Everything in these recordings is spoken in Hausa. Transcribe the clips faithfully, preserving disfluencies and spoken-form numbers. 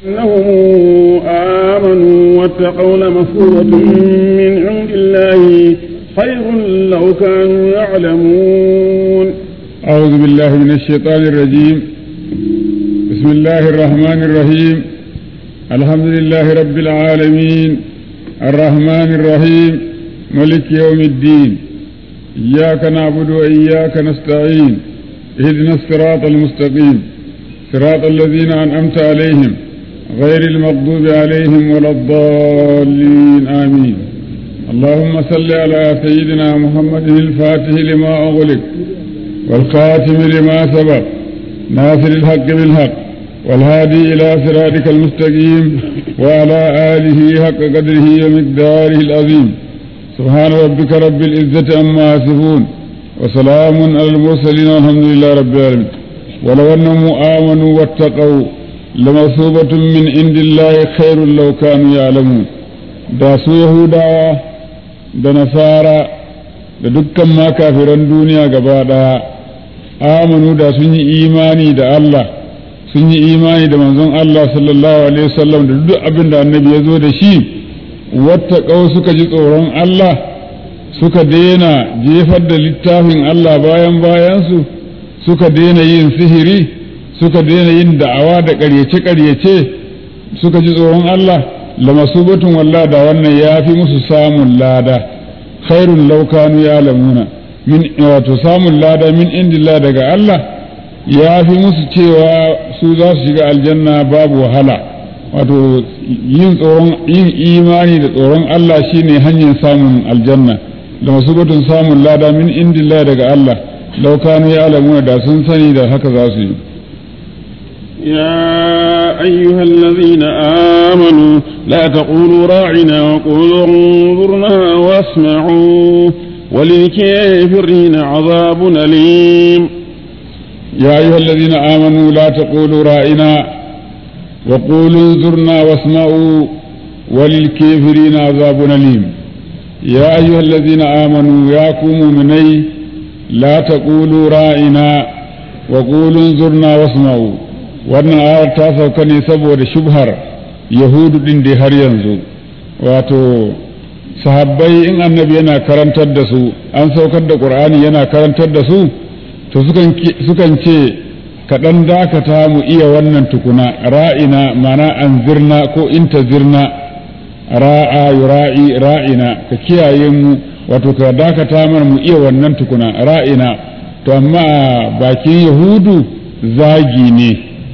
أنهم آمنوا واتقوا لمثوبة من عند الله خير لو كانوا يعلمون. أعوذ بالله من الشيطان الرجيم. بسم الله الرحمن الرحيم. الحمد لله رب العالمين الرحمن الرحيم ملك يوم الدين. إياك نعبد وإياك نستعين. اهدنا الصراط المستقيم صراط الذين أنعمت عليهم غير المغضوب عليهم ولا الضالين آمين. اللهم صل على سيدنا محمد الفاتح لما أغلق والخاتم لما سبق ناصر الحق بالحق والهادي إلى صراطك المستقيم وعلى آله حق قدره ومقداره العظيم. سبحان ربك رب العزة عما يصفون وسلام على المرسلين والحمد لله رب العالمين. ولو أنهم آمنوا واتقوا لمثوبة من عند الله خير لو كانوا يعلمون. da su Yahudawa da Nasara da dukkan ma kafiran duniya gaba ɗaya amanu da sun yi imani da Allah sun yi imani da manzon Allah sallallahu alaihi wasallam da duk abin da annabi ya zo da shi wattaqau suka ji tsoron Allah suka daina jefar da littafin Allah bayan bayansu suka daina yin sihiri suka daina yin da'awa da ƙaryace-ƙaryace suka ji tsoron Allah lamasubatun wallah da wannan ya fi musu samun lada khairun laukanu ya lamuna min wato samun lada min indillah daga Allah ya fi musu cewa su za su shiga aljanna babu wahala wato yin tsoron yin imani da tsoron Allah shine hanyar samun aljanna lamasubatun samun lada min indillah daga Allah laukanu ya lamuna da sun sani da haka za su yi. يا أيها الذين آمنوا لا تقولوا راعنا وقولوا انظرنا واسمعوا وللكافرين عذاب أليم. يا أيها الذين آمنوا لا تقولوا راعنا وقولوا انظرنا واسمعوا وللكافرين عذاب أليم. يا أيها الذين آمنوا يا قوم مني لا تقولوا راعنا وقولوا انظرنا واسمعوا. wannan ayar ta sauka ne saboda shubhar yahudu din da har yanzu wato sahabbai in annabi yana karantar da su an saukar da qur'ani yana karantar da su to sukan sukan ce kaɗan dakata mu iya wannan tukuna ra'ina mana anzirna ko intazirna ra'a yura'i ra'ina ka kiyaye mu wato ka dakata mana mu iya wannan tukuna ra'ina to amma bakin yahudu zagi ne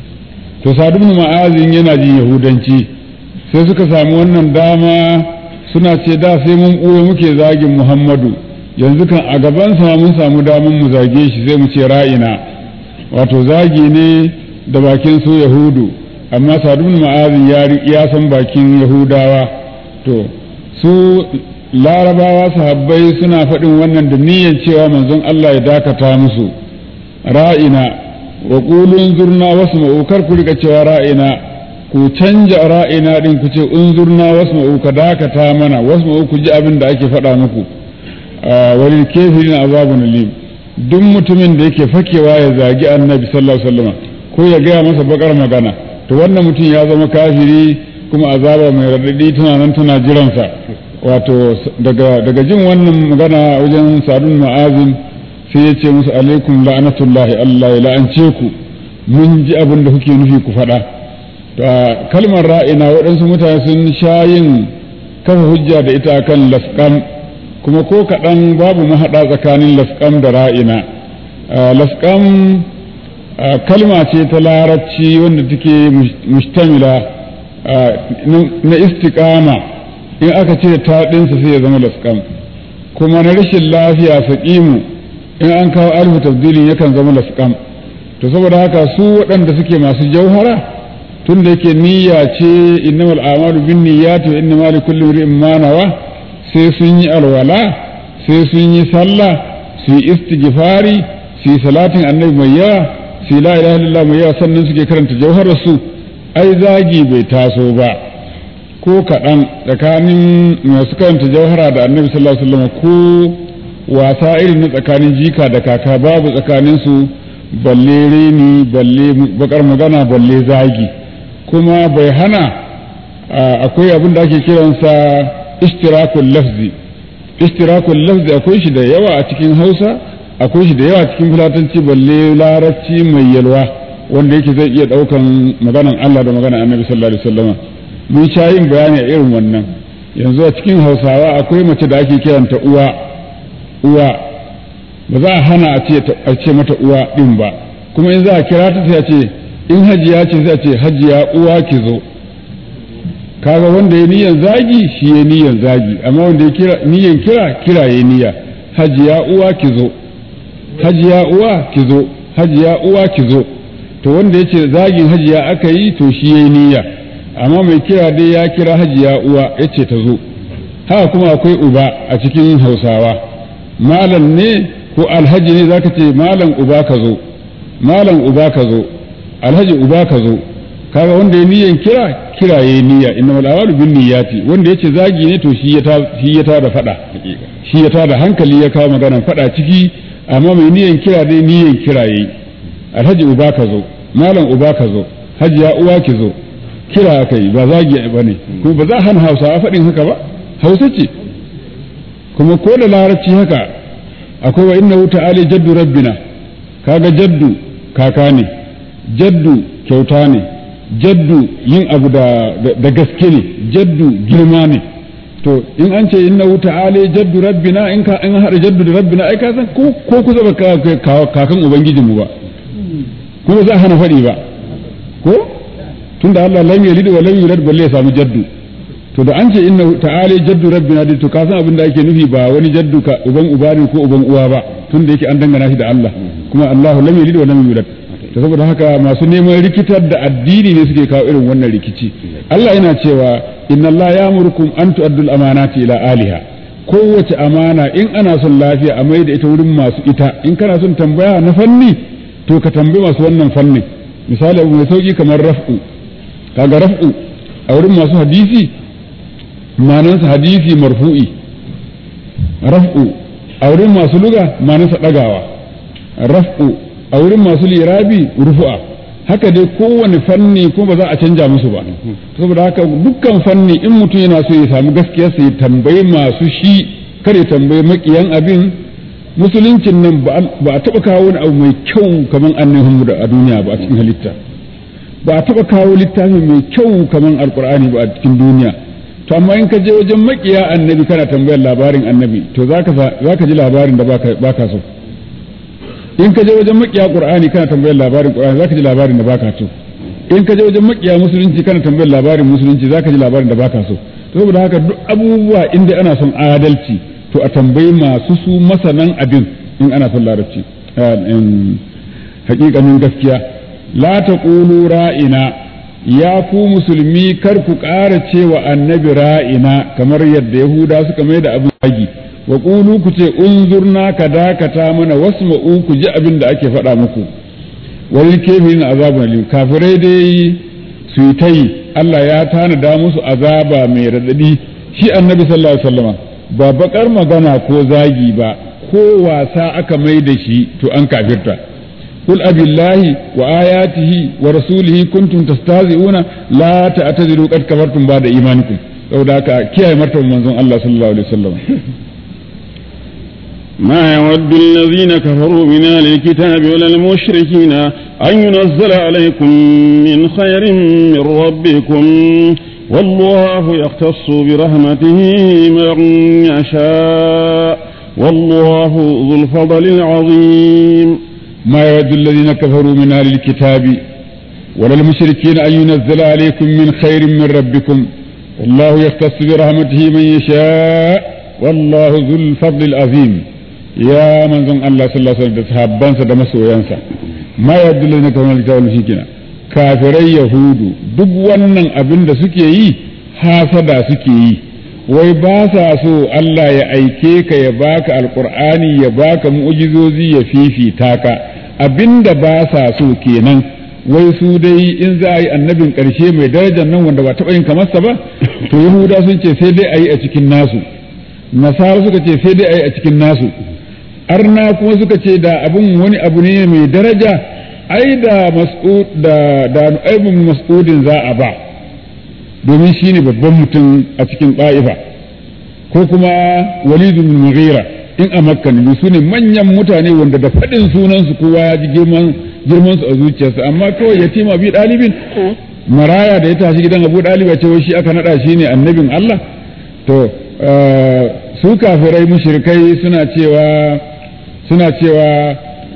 to Sa'd ibn Mu'azin yana jin yahudanci sai suka samu wannan dama suna ce da sai mun ɓoye muke zagin Muhammadu yanzu kan a gaban sa mun samu daman mu zage shi sai mu ce ra'ina wato zagi ne da bakin su yahudu amma Sa'd ibn Mu'azin ya ya san bakin yahudawa to su larabawa sahabbai suna faɗin wannan da niyyar cewa manzon Allah ya dakata musu ra'ina wa qulu unzurna wasma'u kar ku rika cewa ra'ina ku canja ra'ina din ku ce unzurna wasma'u ka dakata mana wasma'u ku ji abin da ake faɗa muku walil kafirin azabun alim. duk mutumin da yake fakewa ya zagi annabi sallallahu alaihi wasallam ko ya gaya masa bakar magana to wannan mutum ya zama kafiri kuma azaba mai radadi tana nan tana jiransa wato daga daga jin wannan magana wajen sadun ma'azin sai ya ce musu alaikum la'anatullahi Allah ya la'ance ku mun ji abin da kuke nufi ku faɗa. Kalmar ra'ina waɗansu mutane sun sha yin kafa hujja da ita akan lasƙam kuma ko kaɗan babu mahaɗa tsakanin lasƙam da ra'ina. Lasƙam kalma ce ta larabci wanda take mustamila na istiƙama in aka ce taɗinsa sai ya zama lasƙam kuma na rashin lafiya saƙimu in an kawo alfu tabdilin yakan zama lasqam to saboda haka su waɗanda suke masu jauhara tun da yake niyya ce innamal a'malu binniyati wa innamal likulli imrin ma nawa sai sun yi alwala sai sun yi sallah su yi istighfari su yi salatin annabi mai yawa su yi la ilaha illallah mai yawa sannan suke karanta jauharar su ai zagi bai taso ba ko kaɗan tsakanin masu karanta jauhara da annabi sallallahu alaihi wasallam ko wasa irin na tsakanin jika da kaka babu tsakanin su balle reni balle bakar magana balle zagi kuma bai hana akwai abin da ake kiransa ishtirakul lafzi ishtirakul lafzi akwai shi da yawa a cikin Hausa akwai shi da yawa cikin Fulatanci balle Larabci mai yalwa wanda yake zai iya daukan maganan Allah da maganan Annabi sallallahu alaihi wasallam mun sha yin bayani a irin wannan yanzu a cikin Hausawa akwai mace da ake kiranta uwa uwa ba za a hana a ce mata uwa din ba kuma in za a kira ta sai a ce in hajiya ce sai a ce hajiya uwa ki zo kaga wanda ya niyan zagi shi ya niyan zagi amma wanda ya kira niyan kira kira ya niyya hajiya uwa ki zo hajiya uwa ki zo hajiya uwa ki zo to wanda yace zagin hajiya aka yi to shi yayi niyya amma mai kira dai ya kira hajiya uwa yace ta zo haka kuma akwai uba a cikin Hausawa malam ne ko alhaji ne zaka ce malam uba ka zo malam uba ka zo alhaji uba ka zo kaga wanda ya niyan kira kira yayi niyya innamal a'malu binniyati wanda yace zagi ne to shi ya ta shi ya ta da fada shi ya ta da hankali ya kawo maganar fada ciki amma mai niyan kira dai niyan kira yayi alhaji uba ka zo malam uba ka zo hajiya uwa ki zo kira kai ba zagi bane kuma ba za hana Hausa a fadin haka ba Hausa ce kuma ko da larabci haka akwai wa innahu ta'ala jaddu rabbina kaga jaddu kaka ne jaddu kyauta ne jaddu yin abu da da gaske ne jaddu girma ne to in an ce innahu ta'ala jaddu rabbina in ka in hada jaddu da rabbina ai ka san ko ko kusa ba kakan ubangijin mu ba kuma za hana fadi ba ko tunda Allah lam yalid wa lam yulad balle ya samu jaddu to da an ce innahu ta'ala jaddu rabbina to ka san abin da ake nufi ba wani jaddu ka uban uba ne ko uban uwa ba tunda yake an dangana shi da Allah kuma Allah lam yalid wa lam yulad to saboda haka masu neman rikitar da addini ne suke kawo irin wannan rikici Allah yana cewa inna Allah ya'murukum an tu'addul amanati ila aliha kowace amana in ana son lafiya a mai da ita wurin masu ita in kana son tambaya na fanni to ka tambayi masu wannan fannin misali abu mai sauki kamar raf'u kaga raf'u a wurin masu hadisi manansa hadisi marfu'i raf'u a wurin masu luga manansa dagawa raf'u a wurin masu lirabi rufu'a haka dai kowane fanni kuma ba za a canja musu ba saboda haka dukkan fanni in mutum yana so ya samu gaskiya sai tambayi masu shi kare tambayi makiyan abin musuluncin nan ba a taba kawo wani abu mai kyau kamar annabi Muhammad a duniya ba a cikin halitta ba a taba kawo littafi mai kyau kamar alqur'ani ba a cikin duniya to amma in ka je wajen makiya annabi kana tambayar labarin annabi to zaka zaka ji labarin da baka baka so in ka je wajen makiya qur'ani kana tambayar labarin qur'ani zaka ji labarin da baka so in ka je wajen makiya musulunci kana tambayar labarin musulunci zaka ji labarin da baka so to saboda haka duk abubuwa inda ana son adalci to a tambayi masu su masanan abin in ana son larabci in hakikanin gaskiya la taqulu ra'ina ya ku musulmi kar ku ƙara cewa annabi ra'ina kamar yadda yahuda suka mai da abin hagi wa qulu ku ce unzurna ka dakata mana wasma'u ku ji abin da ake faɗa muku wal kafirin azabun alim kafirai dai su yi tai Allah ya tanada musu azaba mai radadi shi annabi sallallahu alaihi wasallam ba bakar magana ko zagi ba ko wasa aka mai da shi to an kafirta قل أبي الله وآياته ورسوله كنتم تستهزئون لا تعتذروا قد كفرتم بعد إيمانكم لو ذاك كي مرتب منزون الله صلى الله عليه وسلم ما يود الذين كفروا من أهل الكتاب ولا المشركين أن ينزل عليكم من خير من ربكم والله يختص برحمته من يشاء والله ذو الفضل العظيم ما يود الذين كفروا من أهل الكتاب ولا المشركين أن ينزل عليكم من خير من ربكم والله يختص برحمته من يشاء والله ذو الفضل العظيم يا من زن الله صلى الله عليه وسلم تصحابان سدمس وينسى ما يود الذين كفروا من الكتاب والمشركين كافري يهود duk wannan abin da suke yi hasada suke yi wai ba sa so Allah ya aike ka ya baka alkur'ani ya baka mu'jizozi ya fifita ka abinda ba sa so kenan wai su dai in za a yi annabin ƙarshe mai darajar nan wanda ba taɓa yin kamarsa ba to yahuda sun ce sai dai a yi a cikin nasu nasara suka ce sai dai a yi a cikin nasu arna kuma suka ce da abin wani abu ne mai daraja ai da mas'ud da da Nu'aym mas'udin za a ba domin shine babban mutum a cikin Ta'ifa ko kuma Walid bin Mughira in a Makka ne su ne manyan mutane wanda da fadin sunan su kowa ya ji girman girman su a zuciyarsa amma kawai yatima bi dalibin maraya da ya tashi gidan Abu Daliba ce wai shi aka nada shi ne annabin Allah to su kafirai mushrikai suna cewa suna cewa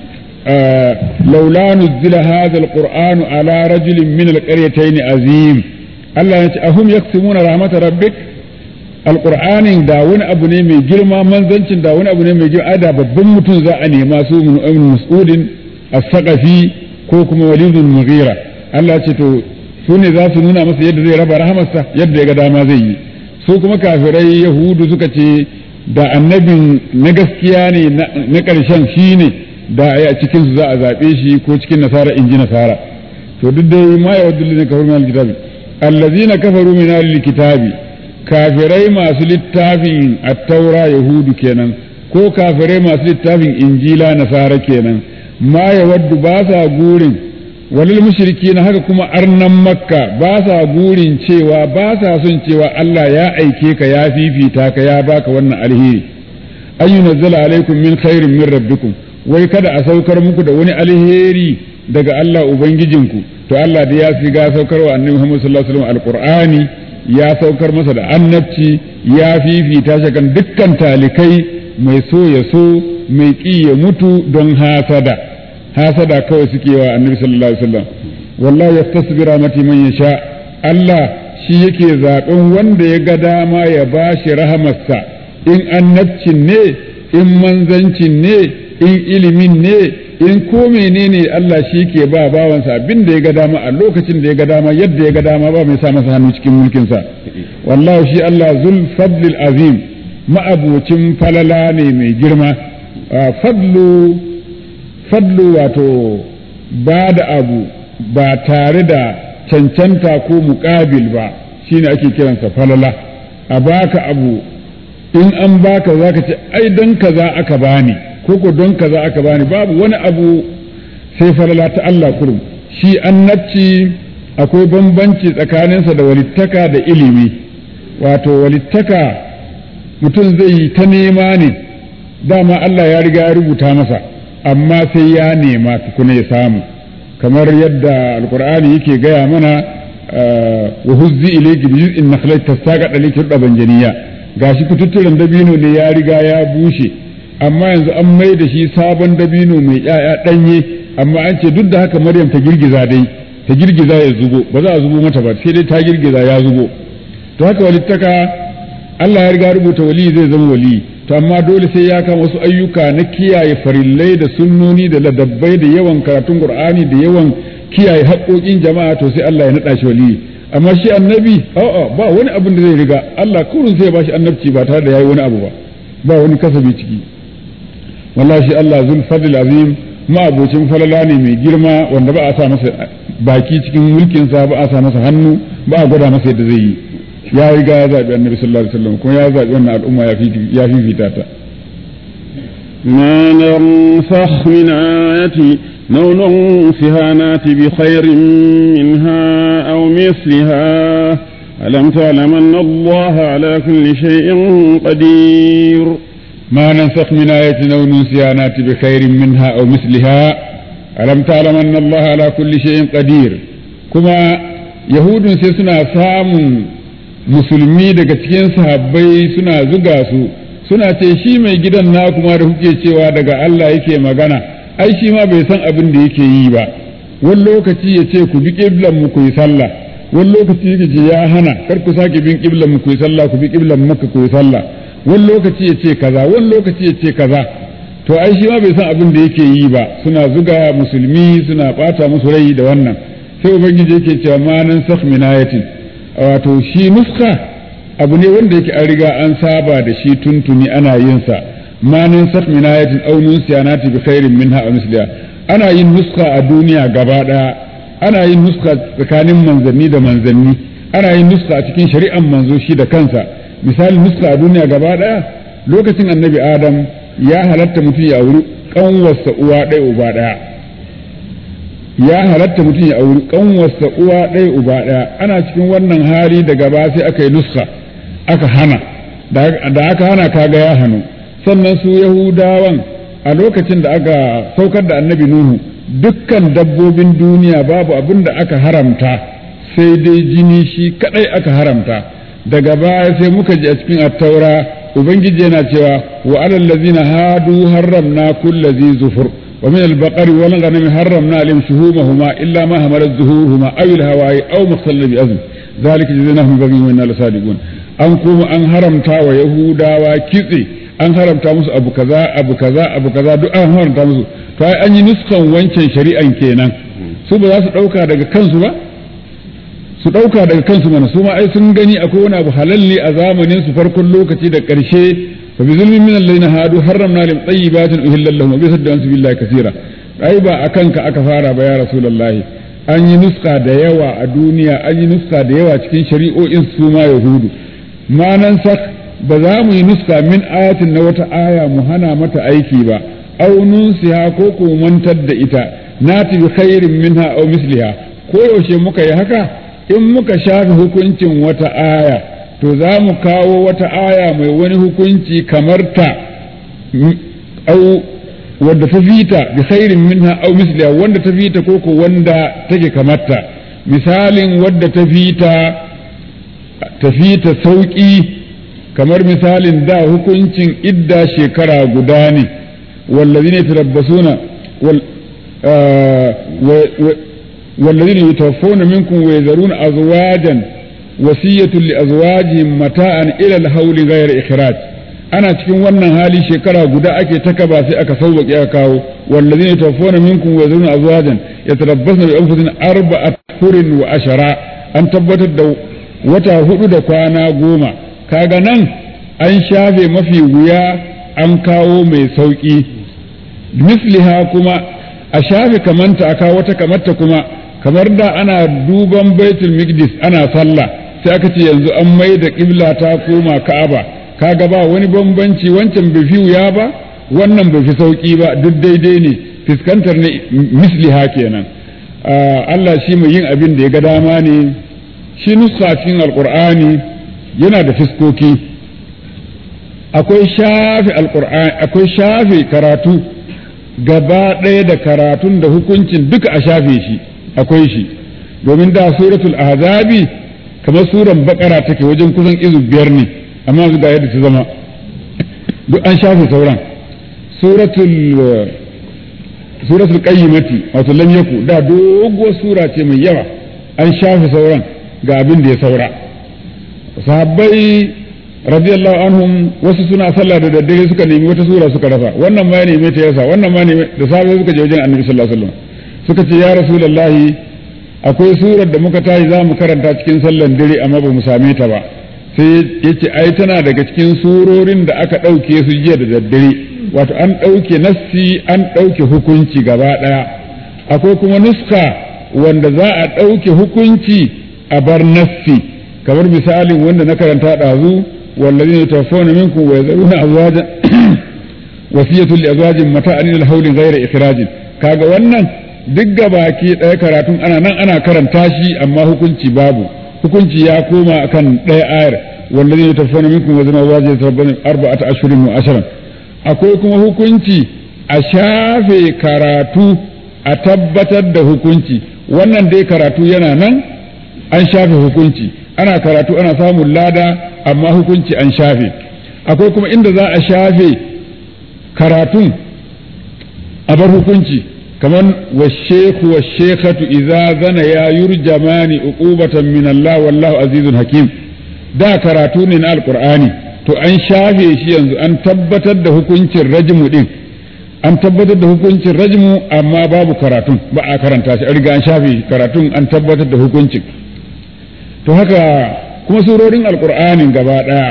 laula nuzila hadha alquran ala rajulin min alqaryatayn azim Allah ya ce ahum yaksimuna rahmatar rabbik alqur'anin da wani abu ne mai girma manzancin da wani abu ne mai girma da babban mutum za a nema su mun ibn mas'udin as-saqafi ko kuma walid bin mughira Allah ce to su ne za su nuna masa yadda zai raba rahamarsa yadda ya ga dama zai yi su kuma kafirai yahudu suka ce da annabin na gaskiya ne na ƙarshen shi ne da a cikin su za a zaɓe shi ko cikin nasara in ji nasara to duk dai ma ya wadda ne kafaru min alkitabi allazina kafaru min alkitabi kafirai masu littafin at-taura yahudu kenan ko kafirai masu littafin injila nasara kenan ma ya waddu ba sa gurin walil mushriki na haka kuma arnan makka ba sa gurin cewa ba sa son cewa Allah ya aike ka ya fifita ka ya baka wannan alheri an yunazzala alaikum min khairin min rabbikum wai kada a saukar muku da wani alheri daga Allah ubangijinku to Allah da ya figa saukar wa annabi Muhammad sallallahu alaihi wasallam alqur'ani ya saukar masa da annabci ya fifita shi kan dukkan talikai mai so ya so mai ki ya mutu don hasada hasada kawai suke wa annabi sallallahu alaihi wasallam wallahi yastasbi rahmati man yasha Allah shi yake zaben wanda ya ga dama ya bashi rahamarsa in annabcin ne in manzancin ne in ilimin ne in ko menene Allah shi ke ba bawansa abin da ya ga dama a lokacin da ya ga dama yadda ya ga dama ba mai sa masa hannu cikin mulkin sa wallahi shi Allah zul fadlil azim ma'abucin falala ne mai girma fadlu fadlu wato ba da abu ba tare da cancanta ko muƙabil ba shine ake kiransa falala a baka abu in an baka zaka ce ai don kaza aka bani ko ko don kaza aka bani babu wani abu sai falala ta Allah kurum shi annabci akwai bambanci tsakaninsa da walittaka da ilimi wato walittaka mutum zai yi ta nema ne dama Allah ya riga ya rubuta masa amma sai ya nema tukuna ya samu kamar yadda alkur'ani yake gaya mana wa huzzi ilayki bi juz'in nakhlati tasaqat alayki ruban janiya gashi kututturen dabino ne ya riga ya bushe amma yanzu an mai da shi sabon dabino mai yaya danye amma an ce duk da haka Maryam ta girgiza dai ta girgiza ya zubo ba za a zubo mata ba sai dai ta girgiza ya zubo to haka walittaka Allah ya riga rubuta wali zai zama wali to amma dole sai ya kama wasu ayyuka na kiyaye farillai da sunnoni da ladabbai da yawan karatun Qur'ani da yawan kiyaye haƙoƙin jama'a to sai Allah ya naɗa shi wali amma shi annabi a'a ba wani abin da zai riga Allah kurun sai ya bashi annabci ba tare da yayi wani abu ba ba wani kasabi ciki wallahi shi Allah zul fadl azim ma abocin falala ne mai girma wanda ba a sa masa baki cikin mulkin sa ba a sa masa hannu ba a gwada masa yadda zai yi ya riga ya zaɓi annabi sallallahu alaihi wasallam kuma ya zaɓi wannan al'umma ya fifita ta ما ننسخ من آية أو ننسها نات بخير منها أو مثلها ألم تعلم أن الله على كل شيء قدير ما ننسخ من آية أو ننسها نات بخير منها أو مثلها ألم تعلم أن الله على كل شيء قدير كما يهود سيسنا سام musulmi daga cikin sahabbai suna zuga su suna ce shi mai gidan na kuma da kuke cewa daga Allah yake magana ai shi ma bai san abin da yake yi ba wani lokaci ya ce ku bi kiblan mu ku yi sallah wani lokaci ya ce ya hana kar ku sake bin kiblan mu ku yi sallah ku bi kiblan makka ku yi sallah wani lokaci ya ce kaza wani lokaci ya ce kaza to ai shi ma bai san abin da yake yi ba suna zuga musulmi suna bata musu rai da wannan sai ubangiji yake cewa ma nan sakh min ayatin wato shi nuska abu ne wanda yake an riga an saba da shi tuntuni ana yin sa ma nan sakh min ayatin aw nunsiyanati bi khairin minha aw misliha ana yin nuska a duniya gaba daya ana yin nuska tsakanin manzanni da manzanni ana yin nuska a cikin shari'an manzo shi da kansa misali nuska a duniya gaba daya lokacin annabi adam ya halatta mutum ya auri kanwarsa uwa ɗaya uba ɗaya ya halatta mutum ya auri kanwarsa uwa ɗaya uba ɗaya. Ana cikin wannan hali daga ba sai aka yi nuska aka hana, da aka hana kaga ya hannu. Sannan su Yahudawan a lokacin da aka saukar da annabi Nuhu dukkan dabbobin duniya babu abin da aka haramta sai dai jini shi kadai aka haramta. Daga baya sai muka ji a cikin attaura ubangiji yana cewa wa alal ladzina hadu harramna kulli zi zufur wa min al-baqari wal ghanami harramna alayhim shuhumahuma illa ma hamalat zuhuruhuma aw al-hawa'i aw mukhtalif bi azm zalika jazainahum baghi wa inna lasadiqun. An kuma an haramta wa yahudawa kitse, an haramta musu abu kaza abu kaza abu kaza duk an haramta musu. To ai an yi nuskan wancan shari'an kenan, su ba za su dauka daga kansu ba, su dauka daga kansu mana, su ma ai sun gani akwai wani abu halalli a zamanin su farkon lokaci da karshe. fa bi zulmin min alladhina hadu harramna lim tayyibatin uhillat lahum wa bi saddan billahi kaseera. Ai ba akan ka aka fara ba ya rasulullahi, an yi nuska da yawa a duniya, an yi nuska da yawa cikin shari'o'in su ma yahudu. Manan sak ba za mu yi nuska min ayatin na wata aya mu hana mata aiki ba, aw nunsiha ko ko mantar da ita, nati bi khairin minha aw misliha. Ko yaushe muka yi haka, in muka shafe hukuncin wata aya to za mu kawo wata aya mai wani hukunci kamar ta, au wadda ta fita bi khairin minha aw misliha, wanda ta fita ko ko wanda take kamar ta. Misalin wadda ta fita ta fita sauki, kamar misalin da hukuncin idda shekara guda ne, wallazina yatarabbasuna wal والذين يتوفون منكم ويذرون أزواجا وصية لأزواجهم متاعا إلى الحول غير إخراج. أنا cikin wannan hali shekara guda ake takaba sai aka sauƙi aka kawo والذين يتوفون منكم ويذرون أزواجا يتربصن بأنفسهن أربعة أشهر وعشرة. an tabbatar da wata hudu da kwana goma. Kaga nan an shafe mafi wuya an kawo mai sauƙi. Misliha kuma a shafe kamanta a kawo wata kamarta kuma, kamar da ana duban baitul miqdis ana sallah sai aka ce yanzu an mai da qibla ta koma ka'aba. Kaga ba wani bambanci, wancan bai fi wuya ba wannan bai fi sauki ba, duk daidai ne, fiskantar ne misliha kenan. Allah shi mai yin abin da ya ga dama ne. Shi nuska cikin alqur'ani yana da fiskoki. Akwai shafe alqur'ani, akwai shafe karatu gaba ɗaya da karatun da hukuncin duka a shafe shi, akwai shi. Domin da suratul ahzabi kamar suran bakara take wajen kusan izu biyar ne, amma yanzu ga yadda ta zama duk an shafe sauran. Suratul suratul qayyimati wato lam yaku da dogo sura ce mai yawa, an shafe sauran ga abin da ya saura. Sahabbai radiyallahu anhum wasu suna sallah da daddare suka nemi wata sura suka rasa, wannan ma ya neme ta yasa, wannan ma ne da safe suka je wajen annabi sallallahu alaihi wasallam suka ce ya rasulullahi akwai surar da muka tashi za mu karanta cikin sallan dare amma ba mu same ta ba. Sai yace ai tana daga cikin surorin da aka ɗauke su jiya da daddare, wato an ɗauke nassi an ɗauke hukunci gaba ɗaya. Akwai kuma nuska wanda za a ɗauke hukunci a bar nassi, kamar misalin wanda na karanta ɗazu والذين يتوفون منكم ويذرون أزواجا وصية لأزواج متاعا إلى الحول غير إخراج. kaga wannan duk gabaki ɗaya karatun ana nan ana karanta shi amma hukunci babu, hukunci ya koma akan ɗaya ayar والذين يتوفون منكم ويذرون أزواجا يتربصن أربعة أشهر وعشرا. akwai kuma hukunci a shafe karatu a tabbatar da hukunci. Wannan dai karatu yana nan an shafe hukunci, ana karatu ana samun lada amma hukunci an shafe. Akwai kuma inda za a shafe karatun a bar hukunci, kamar washeku washekatu idza zana ya yurjamani uqubatan min Allah wallahu azizun hakim. Da karatu ne na alqur'ani to an shafe shi yanzu an tabbatar da hukuncin rajmu din, an tabbatar da hukuncin rajmu amma babu karatun, ba a karanta shi, an riga an shafe karatun an tabbatar da hukuncin. To haka kuma surorin alkur'anin gaba ɗaya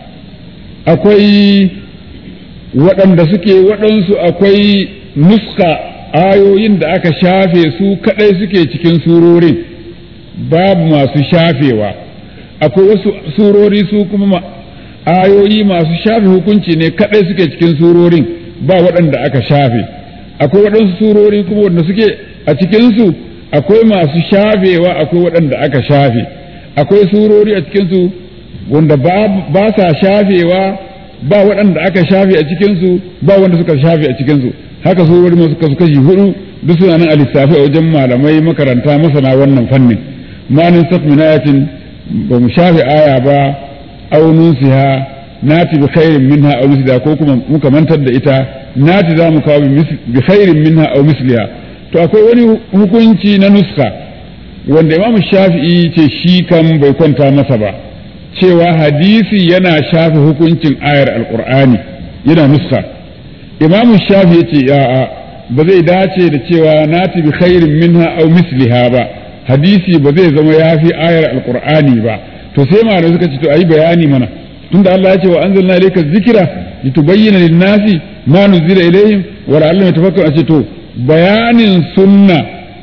akwai waɗanda suke waɗansu akwai nuska ayoyin da aka shafe su kaɗai suke cikin surorin, babu masu shafewa. Akwai wasu surori su kuma ayoyi masu shafe hukunci ne kaɗai suke cikin surorin, ba waɗanda aka shafe. Akwai waɗansu surori kuma wanda suke a cikinsu akwai masu shafewa akwai waɗanda aka shafe akwai surori a cikinsu wanda ba sa shafewa ba waɗanda aka shafe a cikinsu ba wanda suka shafe a cikinsu haka surori masu suka kashi hudu duk suna nan a lissafi a wajen malamai makaranta masana wannan fannin manin sak min ayatin ba mu shafe aya ba aw nusiha nati bi khairin minha aw misliha ko kuma muka mantar da ita nati za mu kawo bi khairin minha aw misliha to akwai wani hukunci na nuska wanda imamu shafi'i ce shi kan bai kwanta masa ba cewa hadisi yana shafe hukuncin ayar alqur'ani yana nuska imamu shafi'i ce a'a ba zai dace da cewa nati bi khairin minha aw misliha ba hadisi ba zai zama yafi ayar alqur'ani ba to sai malamai suka ce to ayi bayani mana tunda Allah ya ce wa anzalna ilayka dhikra litubayyana lin-nasi ma nuzila ilayhim wa la'allahum yatafakkarun ce to bayanin sunna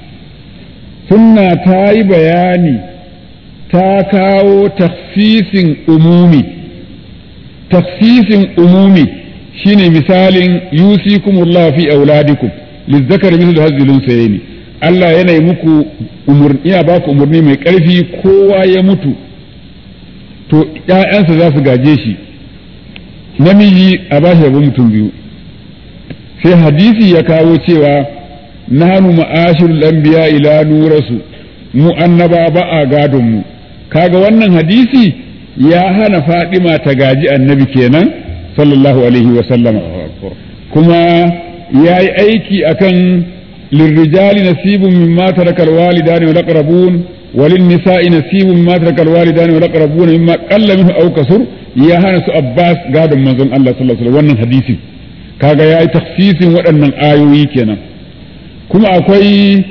sunna ta yi bayani ta kawo tafsisin umumi tafsisin umumi shine misalin yusikumullahu fi auladikum lizzakari mithlu hadhihi al-unsayni Allah yana yi muku umurni ya ba ku umurni mai karfi kowa ya mutu to ƴaƴansa za su gaje shi namiji a ba shi rabon mutum biyu sai hadisi ya kawo cewa nahnu ma'ashirul anbiya ila nurasu mu annaba ba a gadon mu kaga wannan hadisi ya hana Fadima ta gaji annabi kenan sallallahu alaihi wa sallam kuma yayi aiki akan lirrijali nasibun mimma tarakal walidani wal aqrabun walin nisa'i nasibun mimma tarakal walidani wal aqrabun mimma qalla minhu aw kasur ya hana su Abbas gadon manzon Allah sallallahu alaihi wa sallam wannan hadisi kaga yayi tafsirin waɗannan ayoyi kenan kuma akwai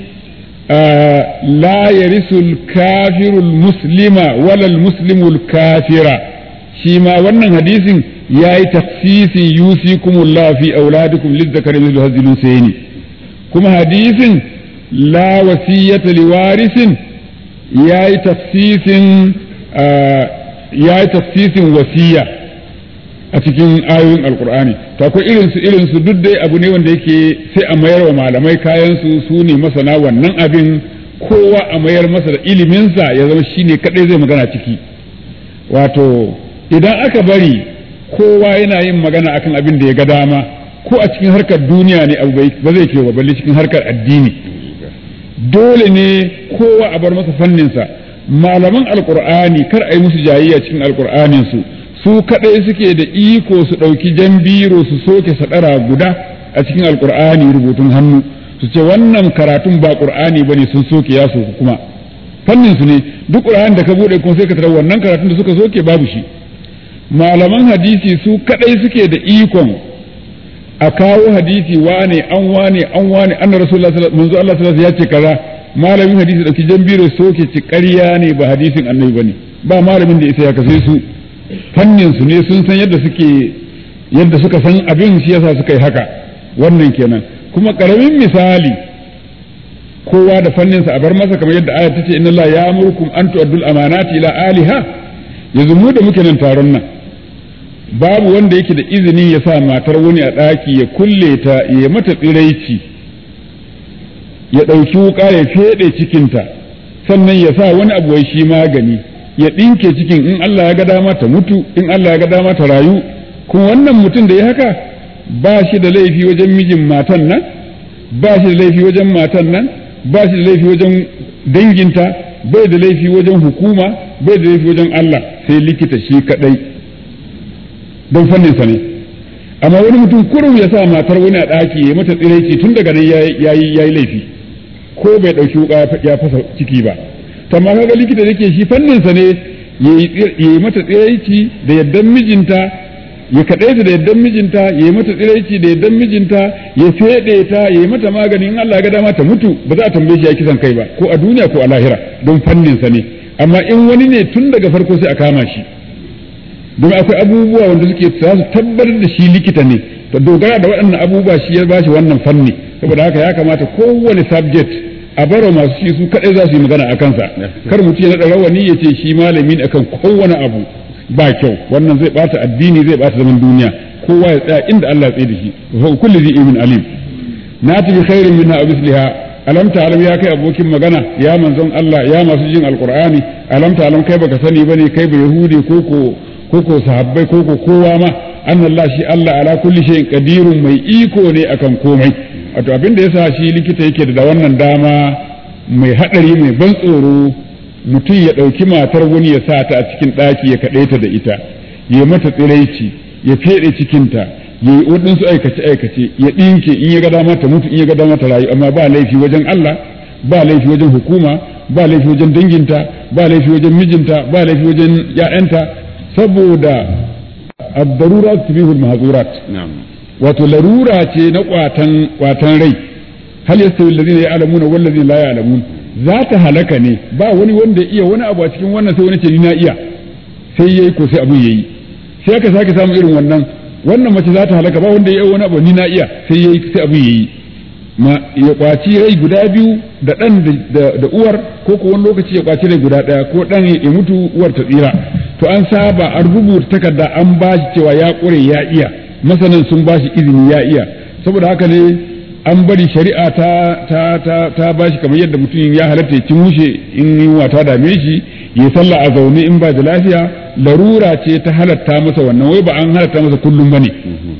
la yarisul kafirul muslima wala muslimul kafira shi ma wannan hadisin yayi tafsirin yusikumullahu fi auladikum lizzakari mithlu hadhihi al-unsayni kuma hadisin la wasiyata liwarisin yayi tafsirin yayi tafsirin wasiya a cikin ayoyin alkur'ani to akwai irin su irin su duk dai abu ne wanda yake sai a mayar wa malamai kayan su su ne masana wannan abin kowa a mayar masa da ilimin sa ya zama shine kadai zai magana ciki wato idan aka bari kowa yana yin magana akan abin da ya ga dama ko a cikin harkar duniya ne abu ba zai kewa balle cikin harkar addini dole ne kowa a bar masa fannin sa malaman alkur'ani kar a yi musu jayayya cikin alkur'anin su su kaɗai suke da iko su ɗauki jan biro su soke sadara guda a cikin alkur'ani rubutun hannu su ce wannan karatun ba ƙur'ani bane sun soke ya soku kuma fannin su ne duk ƙur'ani da ka bude kuma sai ka tarar wannan karatun da suka soke babu shi malaman hadisi su kaɗai suke da ikon a kawo hadisi wane an wane an wane anna rasulullah manzo Allah sallallahu alaihi wasallam ya ce kaza malamin hadisi dauki jan biro soke ci ƙarya ne ba hadisin annabi bane ba malamin da isa ya kasai su fannin su ne sun san yadda suke yadda suka san abin shi yasa suka yi haka wannan kenan kuma karamin misali kowa da fannin sa a bar masa kamar yadda ayat tace inna Allah ya'murukum an tu'addul amanati ila aliha yanzu mu da muke nan taron nan babu wanda yake da izini ya sa matar wani a daki ya kulle ta ya mata tsiraici ya dauki wuka ya fede cikinta sannan ya sa wani abu wai shi magani ya ɗinke cikin in Allah ya ga dama ta mutu in Allah ya ga dama ta rayu kuma wannan mutum da ya haka ba shi da laifi wajen mijin matan nan ba shi da laifi wajen matan nan ba shi da laifi wajen danginta bai da laifi wajen hukuma bai da laifi wajen Allah sai likita shi kadai don fannin sa ne amma wani mutum kurum ya sa matar wani a ɗaki ya mata tsiraici tun daga nan yayi yayi laifi ko bai ɗauki wuka ya fasa ciki ba amma kaga likita yake shi fanninsa ne ya yi mata tsiraici da yaddan mijinta ya kaɗaita da yaddan mijinta ya yi mata tsiraici da yaddan mijinta ya feɗe ta ya yi mata magani in Allah ya ga dama ta mutu ba za a tambaye shi ya kisan kai ba ko a duniya ko a lahira don fanninsa ne amma in wani ne tun daga farko sai a kama shi don akwai abubuwa wanda suke za su tabbatar da shi likita ne to dogara da waɗannan abubuwa shi ya bashi wannan fanni saboda haka ya kamata kowane subject a baro masu shi su kadai za su yi magana a kansa kar mutum ya naɗa rawani ya ce shi malami ne akan kowane abu ba kyau wannan zai bata addini zai bata zaman duniya kowa ya tsaya inda Allah ya tsaye da shi fa kulli zi ibn alim nati bi khairin minha aw misliha alam ta'lam ya kai abokin magana ya manzon Allah ya masu jin alqur'ani alam ta'lam kai baka sani bane kai ba yahudi ko ko ko ko sahabbai ko ko kowa ma annallah shi Allah ala kulli shay'in qadirun mai iko ne akan komai wato abin da yasa shi likita yake da wannan dama mai hadari mai ban tsoro mutum ya dauki matar wani ya sa ta a cikin daki ya kade ta da ita ya mata tsiraici ya fede cikinta ya yi waɗansu aikace-aikace ya ɗinke in ya ga dama ta mutu in ya ga dama ta rayu amma ba laifi wajen Allah ba laifi wajen hukuma ba laifi wajen danginta ba laifi wajen mijinta ba laifi wajen ‘ya'yanta saboda ad-darurat tubihul mahzurat wato larura ce na kwatan kwatan rai hal yastawi alladhina ya'lamuna wal ladhina la ya'lamun za ta halaka ne ba wani wanda iya wani abu a cikin wannan sai wani ce ni na iya sai yayi ko sai abu yayi sai aka sake samu irin wannan wannan mace za ta halaka ba wanda ya yi wani abu ni na iya sai yayi sai abu yayi ma ya kwaci rai guda biyu da dan da uwar ko ko wani lokaci ya kwaci rai guda daya ko dan ya mutu uwar ta tsira to an saba an rubuta takarda an bashi cewa ya kure ya iya masanan sun bashi izini ya iya saboda haka ne an bari shari'a ta ta ta, ta bashi kamar yadda mutum ya halatta ya ci mushe in yunwa ta dame shi ya sallah a zaune in ba da lafiya larura ce ta halatta masa wannan wai ba an halatta masa kullum bane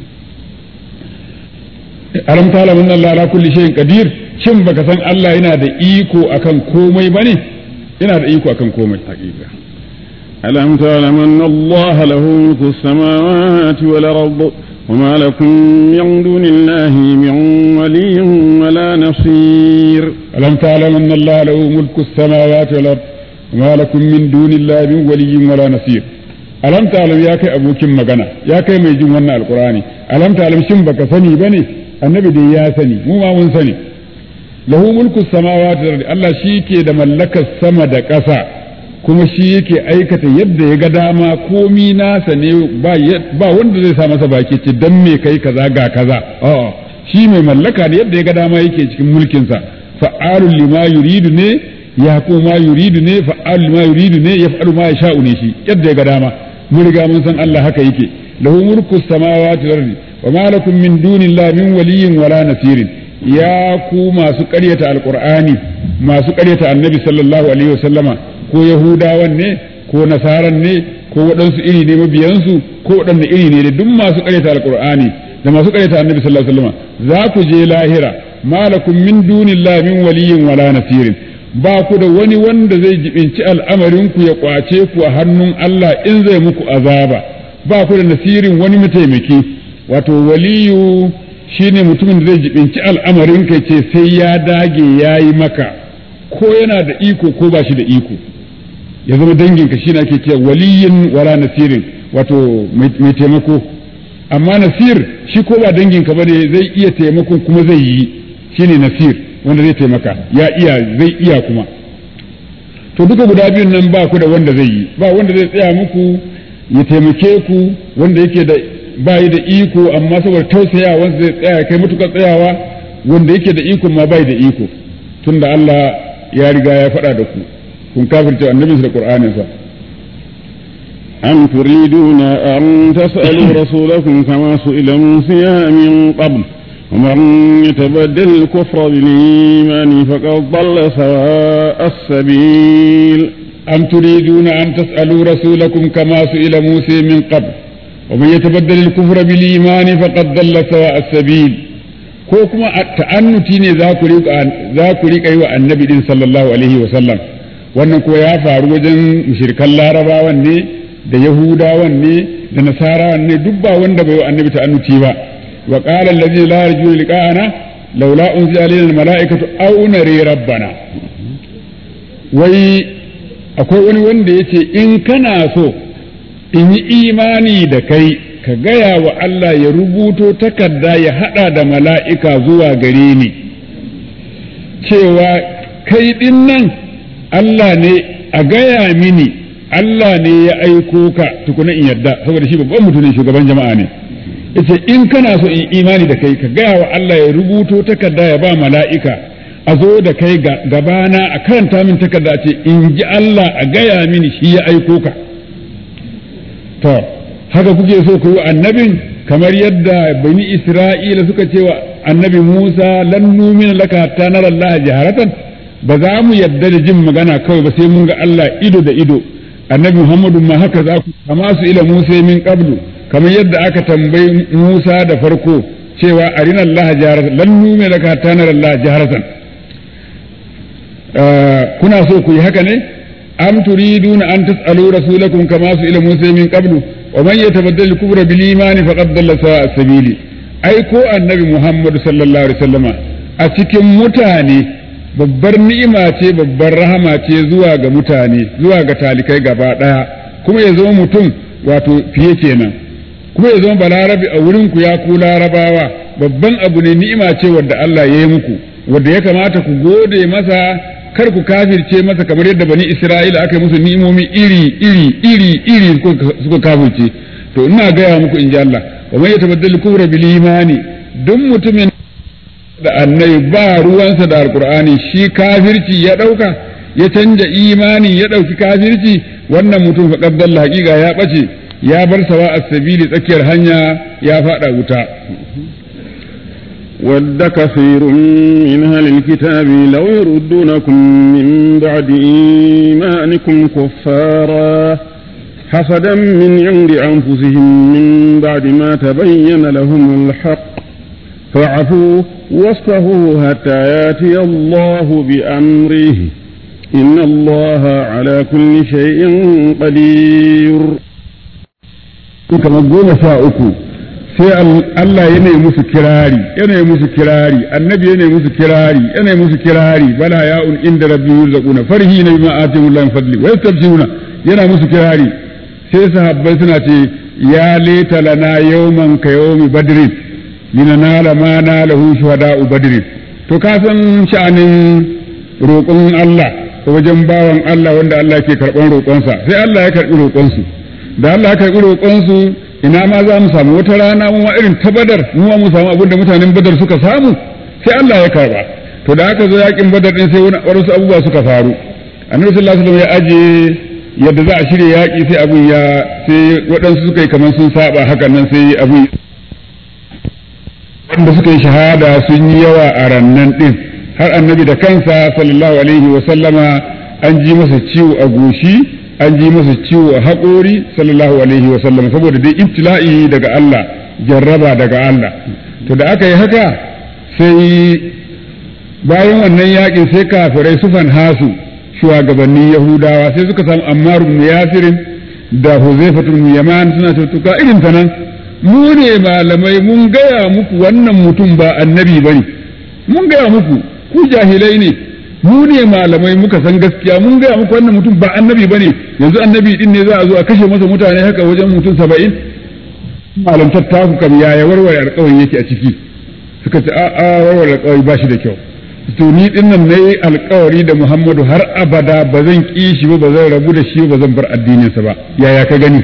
alam ta'lam anna Allah ala kulli shay'in qadir shin baka san Allah yana da iko akan komai bane yana da iko akan komai hakika alam ta'lam anna Allah lahu mulku samawati wal ard وما لكم من دون الله من ولي ولا نصير ألم تعلم أن الله له ملك السماوات والأرض وما لكم من دون الله من ولي ولا نصير ألم تعلم يا كي أبوك مغنى يا كي ميجون ونا القرآن ألم تعلم شنبك سني بني النبي دي يا سني مو ما من سني له ملك السماوات والأرض الله شيكي دملك السما دا كسا kuma shi yake aikata yadda ya ga dama komi nasa ne ba wanda zai sa masa baki ce dan me kai kaza ga kaza a'a shi mai mallaka ne yadda ya ga dama yake cikin mulkin sa fa'alul lima yuridu ne ya ma yuridu ne fa'alul lima yuridu ne yaf'alu ma yasha'u ne shi yadda ya ga dama mun riga mun san Allah haka yake lahu mulku samawati wal ardi wa ma lakum min dunillahi min waliyyin wala nasirin ya ku masu ƙaryata alqur'ani masu ƙaryata annabi sallallahu alaihi wasallama ko yahudawan ne ko nasaran ne ko waɗansu iri ne mabiyansu ko waɗanne iri ne da duk masu ƙaryata alqur'ani da masu ƙaryata annabi sallallahu alaihi wasallam za ku je lahira malakum min dunillahi min waliyyin wala nasirin ba ku da wani wanda zai jibinci al'amarin ku ya kwace ku a hannun Allah in zai muku azaba ba ku da nasirin wani mataimaki wato waliyu shine mutumin da zai jibinci al'amarin kai ce sai ya dage yayi maka ko yana da iko ko ba shi da iko ya zama danginka shi ne ake cewa waliyin wala nasirin wato mai taimako amma nasir shi ko ba danginka ba ne zai iya taimakon kuma zai yi shi ne nasir wanda zai taimaka ya iya zai iya kuma to duka guda biyun nan ba ku da wanda zai yi ba wanda zai tsaya muku ya taimake ku wanda yake da bayi da iko amma saboda tausayawa zai tsaya kai matukar tsayawa wanda yake da iko ma bai da iko tunda Allah ya riga ya faɗa da ku kun kafirce annabinsa da qur'aninsa am turiduna an tas'alu rasulakum kama su'ila Musa min qabl ومن يتبدل الكفر بالإيمان فقد ضل سواء السبيل أم تريدون أن تسألوا رسولكم كما سئل موسى من قبل ومن يتبدل الكفر بالإيمان فقد ضل سواء السبيل ko kuma ta'annuti ne za ku riƙa yi wa annabi din sallallahu alaihi wa sallam wannan ko ya faru wajen mushrikan larabawan ne da yahudawan ne da nasarawan ne duk ba wanda bai wa annabi ta'annuti ba wa qala allazi la yarju liqa'ana laula unzila alaina almala'ikatu aw nari rabbana wai akwai wani wanda yace in kana so in yi imani da kai ka gaya wa Allah ya rubuto takarda ya hada da mala'ika zuwa gare ni cewa kai din nan Allah ne a gaya mini Allah ne ya aiko ka tukuna in yadda saboda shi babban mutumin shugaban jama'a ne yace in kana so in imani da kai ka gaya wa Allah ya rubuto takarda ya ba mala'ika a zo da kai gabana a karanta min takarda ce in ji Allah a gaya mini shi ya aiko ka to haka kuke so ku yi annabin kamar yadda bani Isra'ila suka ce wa annabi Musa lan nu'mina laka hatta nara Allah jaharatan ba za mu yadda da jin magana kawai ba sai mun ga Allah ido da ido annabi Muhammadu ma haka za ku kama su ila Musa min qablu kamar yadda aka tambayi Musa da farko cewa arina Allah jaharatan lan nu'mina laka hatta nara Allah jaharatan kuna so ku yi haka ne am turiduna an tas'alu rasulakum kama su ila Musa min qablu wa man yatabaddal al-kufra bil iman faqad dalla sawa'a as-sabili ai ko annabi Muhammad sallallahu alaihi wasallama a cikin mutane babbar ni'ima ce babbar rahama ce zuwa ga mutane zuwa ga talikai gaba daya kuma ya zama mutum wato fiye kenan kuma ya zama balarabi a wurin ku ya ku larabawa babban abu ne ni'ima ce wadda Allah ya yi muku wadda ya kamata ku gode masa kar ku kafirce masa kamar yadda bani Isra'ila aka yi musu ni'imomi iri iri iri iri suka kafirce to ina gaya muku in ji Allah wa man yatabaddal kufra bil imani duk mutumin da annabi ba ruwansa da alqur'ani shi kafirci ya dauka ya canja imani ya dauki kafirci wannan mutum fa qaddalla haqiqa ya bace ya bar sawa as-sabili tsakiyar hanya ya fada wuta ود كثير من أهل الكتاب لو يردونكم من بعد إيمانكم كفارا حسدا من عند أنفسهم من بعد ما تبين لهم الحق فاعفوا واصفحوا حتى يأتي الله بأمره إن الله على كل شيء قدير كما قلنا شاءكم sai Allah yana yi musu kirari yana yi musu kirari annabi yana yi musu kirari yana yi musu kirari bala ya'un inda rabbi yurzaquna farihina bima atihullahu min fadli wa yastabshiruna yana musu kirari sai sahabbai suna ce ya laita lana yawman ka yawmi badrin linanala ma nalahu shuhada'u badrin to ka san sha'anin roƙon Allah wajen bawan Allah wanda Allah ke karɓan roƙonsa sai Allah ya karɓi roƙonsu da Allah ya karɓi roƙonsu ina ma za mu samu wata rana mu ma irin ta badar mu ma mu samu abin da mutanen badar suka samu sai Allah ya karba to da aka zo yakin badar din sai wasu abubuwa suka faru annabi sallallahu alaihi wasallam ya aje yadda za a shirya yaki sai abun ya sai waɗansu suka yi kamar sun saba hakan nan sai abun wanda suka yi shahada sun yi yawa a rannan din har annabi da kansa sallallahu alaihi wasallama an ji masa ciwo a goshi an ji masa ciwo a haƙori sallallahu alaihi wa sallam saboda dai ibtila'i daga Allah jarraba daga Allah to da aka yi haka sai bayan wannan yakin sai kafirai sufan hasu shugabannin Yahudawa sai suka samu Ammar ibn Yasir da Huzaifa ibn Yaman suna tattuka irin ta nan mu ne malamai mun gaya muku wannan mutum ba annabi bane mun gaya muku ku jahilai ne mu ne malamai muka san gaskiya mun gaya muku wannan mutum ba annabi bane yanzu annabi din ne za a zo a kashe masa mutane haka wajen mutum saba'in malamtar taku kam yaya warware alƙawari yake a ciki suka ce a a warware alƙawari ba shi da kyau to ni din nan nayi alƙawari da Muhammadu har abada ba zan ki shi ba ba zan rabu da shi ba zan bar addininsa ba yaya ka gani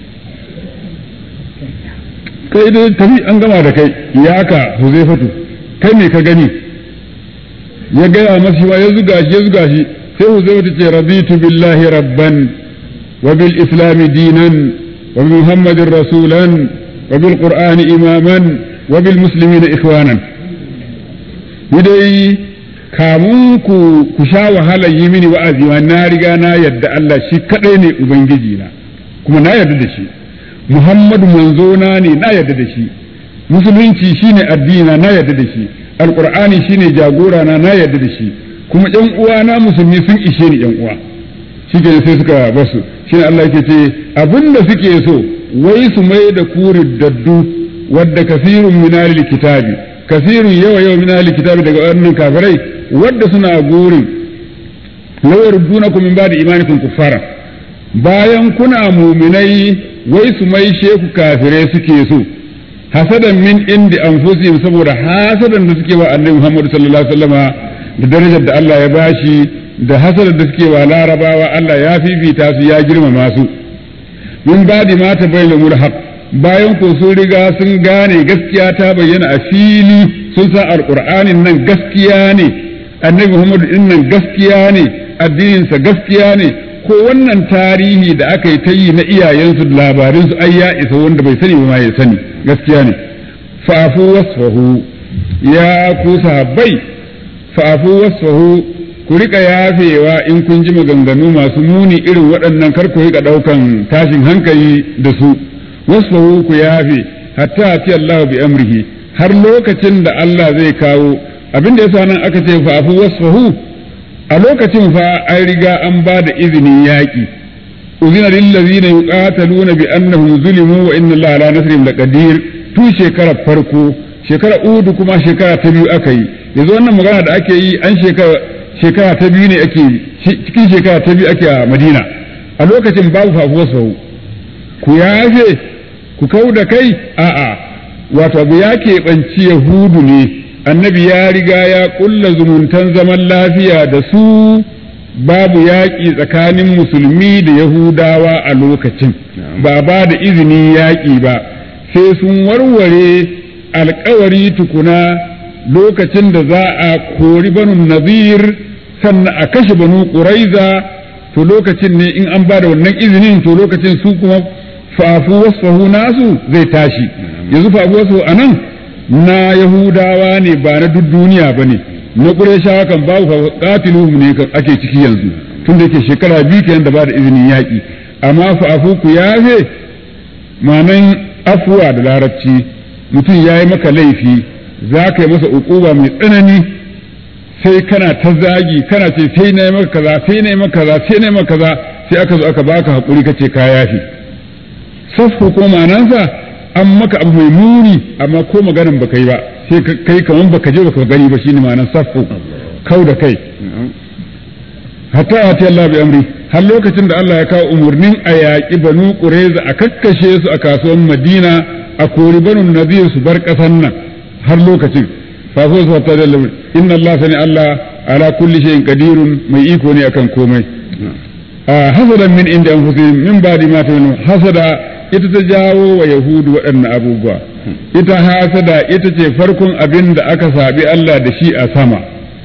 kai dai tafi an gama da kai ya ka Huzaifatu kai me ka gani ya gaya masa shi ya zuga shi ya zuga shi sai Huzaifa ce raditu billahi rabban wa bil islam dinan wa bi muhammadin rasulan wa bil qur'ani imaman wa bil muslimina ikhwanan ni dai kamun ku ku sha wahala yi mini wa'azi wa na riga na yadda Allah shi kadai ne ubangiji na kuma na yadda da shi Muhammadu manzona ne na yadda da shi musulunci shine addina na yadda da shi alqur'ani shine jagora na na yadda da shi kuma ƴan uwa na musulmi sun ishe ni ƴan uwa shike sai suka basu shine Allah yake ce abinda suke so wai su mai da kurid daddu wadda kasirun min kitabi kasirun yawa yawa min kitabi daga wannan kafirai wadda suna gurin lawar dunakum min ba'di imanikum kuffara bayan kuna muminai wai su mai sheku kafirai suke so hasadan min indi anfusihim saboda hasadan da suke wa annabi Muhammad sallallahu alaihi wasallama da darajar da Allah ya bashi da hasadan da suke wa larabawa Allah ya fifita su ya girmama su min ba'di ma tabayyana mulhaq bayan ko sun riga sun gane gaskiya ta bayyana a fili sun san alqur'anin nan gaskiya ne annabi Muhammad din nan gaskiya ne addininsa gaskiya ne ko wannan tarihi da aka yi ta yi na iyayensu da labarinsu ai ya isa wanda bai sani ba ma ya sani gaskiya ne fa'afu wasfahu ya ku sahabbai fa'afu wasfahu ku rika yafewa in kun ji maganganu masu muni irin waɗannan kar ku rika ɗaukan tashin hankali da su wasfahu ku yafe hatta ati Allah bi amrihi har lokacin da Allah zai kawo abinda yasa nan aka ce fa'afu wasfahu a lokacin fa an riga an ba da izinin yaƙi uzina lil ladzina yuqataluna bi annahum zulimu wa inna Allah ala nasrihim laqadir tun shekarar farko shekara udu kuma shekara ta biyu aka yi yanzu wannan magana da ake yi an shekara shekara ta biyu ne ake cikin shekara ta biyu ake a Madina a lokacin babu fafuwar sau ku yafe ku kau da kai a'a wato abu ya keɓanci yahudu ne annabi ya riga ya ƙulla zumuntan zaman lafiya da su babu yaƙi tsakanin musulmi da yahudawa a lokacin ba ba da izinin yaƙi ba sai sun warware alkawari tukuna lokacin da za a kori banu nazir sannan a kashe banu ƙuraiza to lokacin ne in an ba da wannan izinin to lokacin su kuma fafu wasfahu nasu zai tashi yanzu fafu wasu a nan na yahudawa ne ba na duk duniya ba ne na ƙureshawa kan babu qatiluhum ne ake ciki yanzu tun da yake shekara biyu kenan da ba da izinin yaƙi amma fafu ku yafe ma'anan afuwa da larabci mutum ya yi maka laifi za ka yi masa ukuba mai tsanani sai kana ta zagi kana ce sai na yi maka kaza sai na yi maka kaza sai na yi maka kaza sai aka zo aka baka haƙuri ka ce ka yafi safko ko ma'anansa an maka abu mai muni amma ko maganan baka yi ba sai kai kaman baka je baka gani ba shine ma'anan safko kau da kai hatta ati Allah bi amri har lokacin da Allah ya kawo umurnin a yaƙi banu Qurayza a kakkashe su a kasuwan Madina a kori banu Nadir su bar ƙasan nan har lokacin fa so su ta da inna Allah sani Allah ala kulli shay'in qadirun mai iko ne akan komai hasadan min inda anfusihim min ba'di ma tawallu hasada ita ta jawo wa yahudu waɗannan abubuwa ita hasada ita ce farkon abin da aka sabi Allah da shi a sama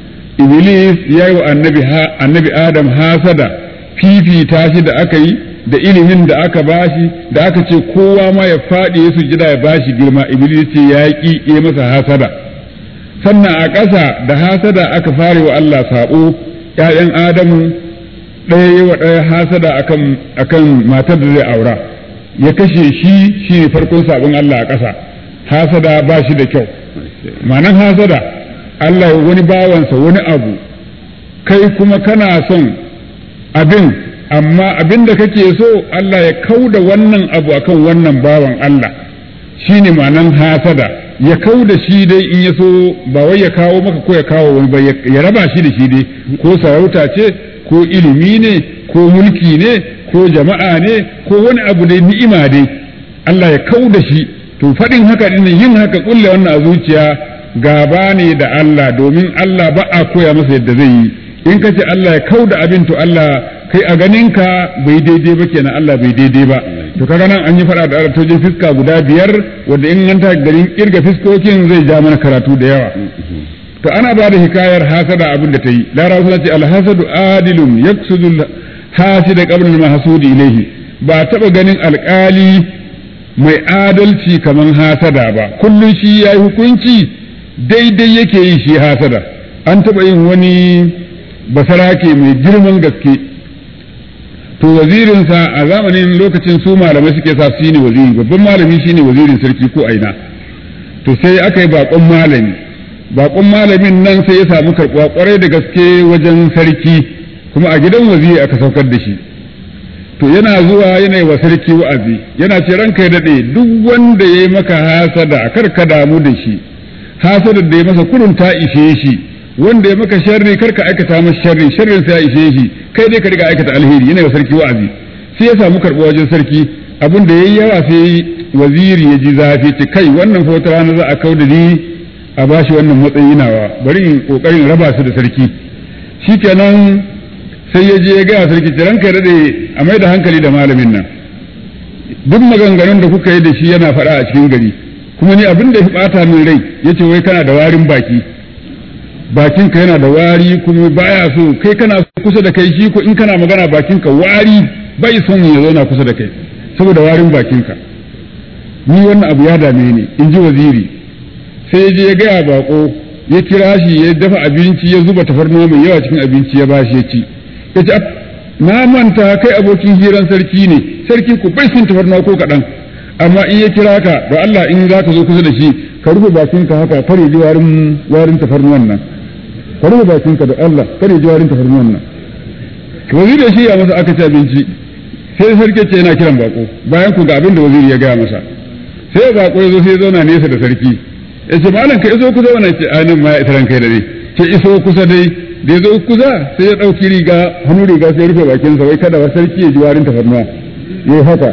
iblis ya yi wa annabi annabi adam hasada fifita shi da aka yi da ilimin da aka bashi da aka ce kowa ma ya faɗi ya sujjada ya bashi girma iblis ce ya ƙi ya masa hasada sannan a ƙasa da hasada aka fare wa Allah sabo ƴaƴan adamu ɗaya yi wa ɗaya hasada akan akan matar da zai aura ya kashe shi shi ne farkon sabon Allah a ƙasa hasada ba shi da kyau ma'anan hasada Allah wani bawansa wani abu kai kuma kana son abin amma abin da kake so Allah ya kauda wannan abu akan wannan bawan Allah shine ma'anan hasada ya kauda shi dai in ya so ba wai ya kawo maka ko ya kawo wani ba ya raba shi da shi dai ko sarauta ce ko ilimi ne ko mulki ne ko jama'a ne ko wani abu dai ni'ima dai Allah ya kauda shi to faɗin haka din yin haka kulle wannan a zuciya gaba ne da Allah domin Allah ba a koya masa yadda zai yi in ka ce Allah ya kauda abin to Allah kai a ganinka bai daidai ba kenan Allah bai daidai ba to kaga nan an yi fada da aratojin fiska guda biyar wanda in an ta garin kirga fiskokin zai ja mana karatu da yawa to ana ba da hikayar hasada abin da ta yi larabawa suna ce alhasadu adilun yaksudu hasida qabla al-mahsudi ilayhi ba taba ganin alkali mai adalci kaman hasada ba kullun shi yayi hukunci daidai yake yi shi hasada an taba yin wani basarake mai girman gaske to wazirinsa a zamanin lokacin su malamai suke sa shi ne waziri babban malami shine wazirin sarki ko aina to sai aka yi bakon malami bakon malamin nan sai ya samu karɓuwa kwarai da gaske wajen sarki kuma a gidan waziri aka saukar da shi to yana zuwa yana yi wa sarki wa'azi yana ce ranka ya daɗe duk wanda ya yi maka hasada kar ka damu da shi hasadar da ya masa kurun ta ishe shi wanda ya maka sharri kar ka aikata masa sharri sharrin sai ya ishe shi kai dai ka riga aikata alheri yana wa sarki wa'azi sai ya samu karɓuwa wajen sarki abin da yayi yawa sai waziri ya ji zafi ce kai wannan fa wata rana za a kauda ni a bashi wannan matsayi nawa bari in kokarin raba su da sarki shikenan sai ya je ya ga sarki ce ranka ya dade a mai da hankali da malamin nan duk maganganun da kuka yi da shi yana faɗa a cikin gari kuma ni abin da ya bata min rai yace wai kana da warin baki bakinka yana da wari kuma baya so kai kana kusa da kai shi ko in kana magana bakinka wari bai son ya zauna kusa da kai saboda warin bakinka ni wannan abu ya dame ni in ji waziri sai je ya gaya bako ya kira shi ya dafa abinci ya zuba tafarnuwa mai yawa cikin abinci ya bashi ya ci ya ce na manta kai abokin hiran sarki ne sarki ku bai son tafarnuwa ko kaɗan amma in ya kira ka da Allah in za ka zo kusa da shi ka rufe bakinka haka kare ji warin warin tafarnuwan nan ka rufe bakinka da Allah kare ji warin tafarnuwan nan waziri da shi ya masa aka ci abinci sai sarki ce yana kiran bako bayan ku ga abin da waziri ya gaya masa sai bako ya zo sai ya zauna nesa da sarki ya ce malam ka iso kusa wannan ce ainin ma ita ranka da dai ce iso kusa dai da ya zo kusa sai ya ɗauki riga hannu riga sai ya rufe bakinsa wai kada wa sarki ya ji warin tafarnuwa ya yi haka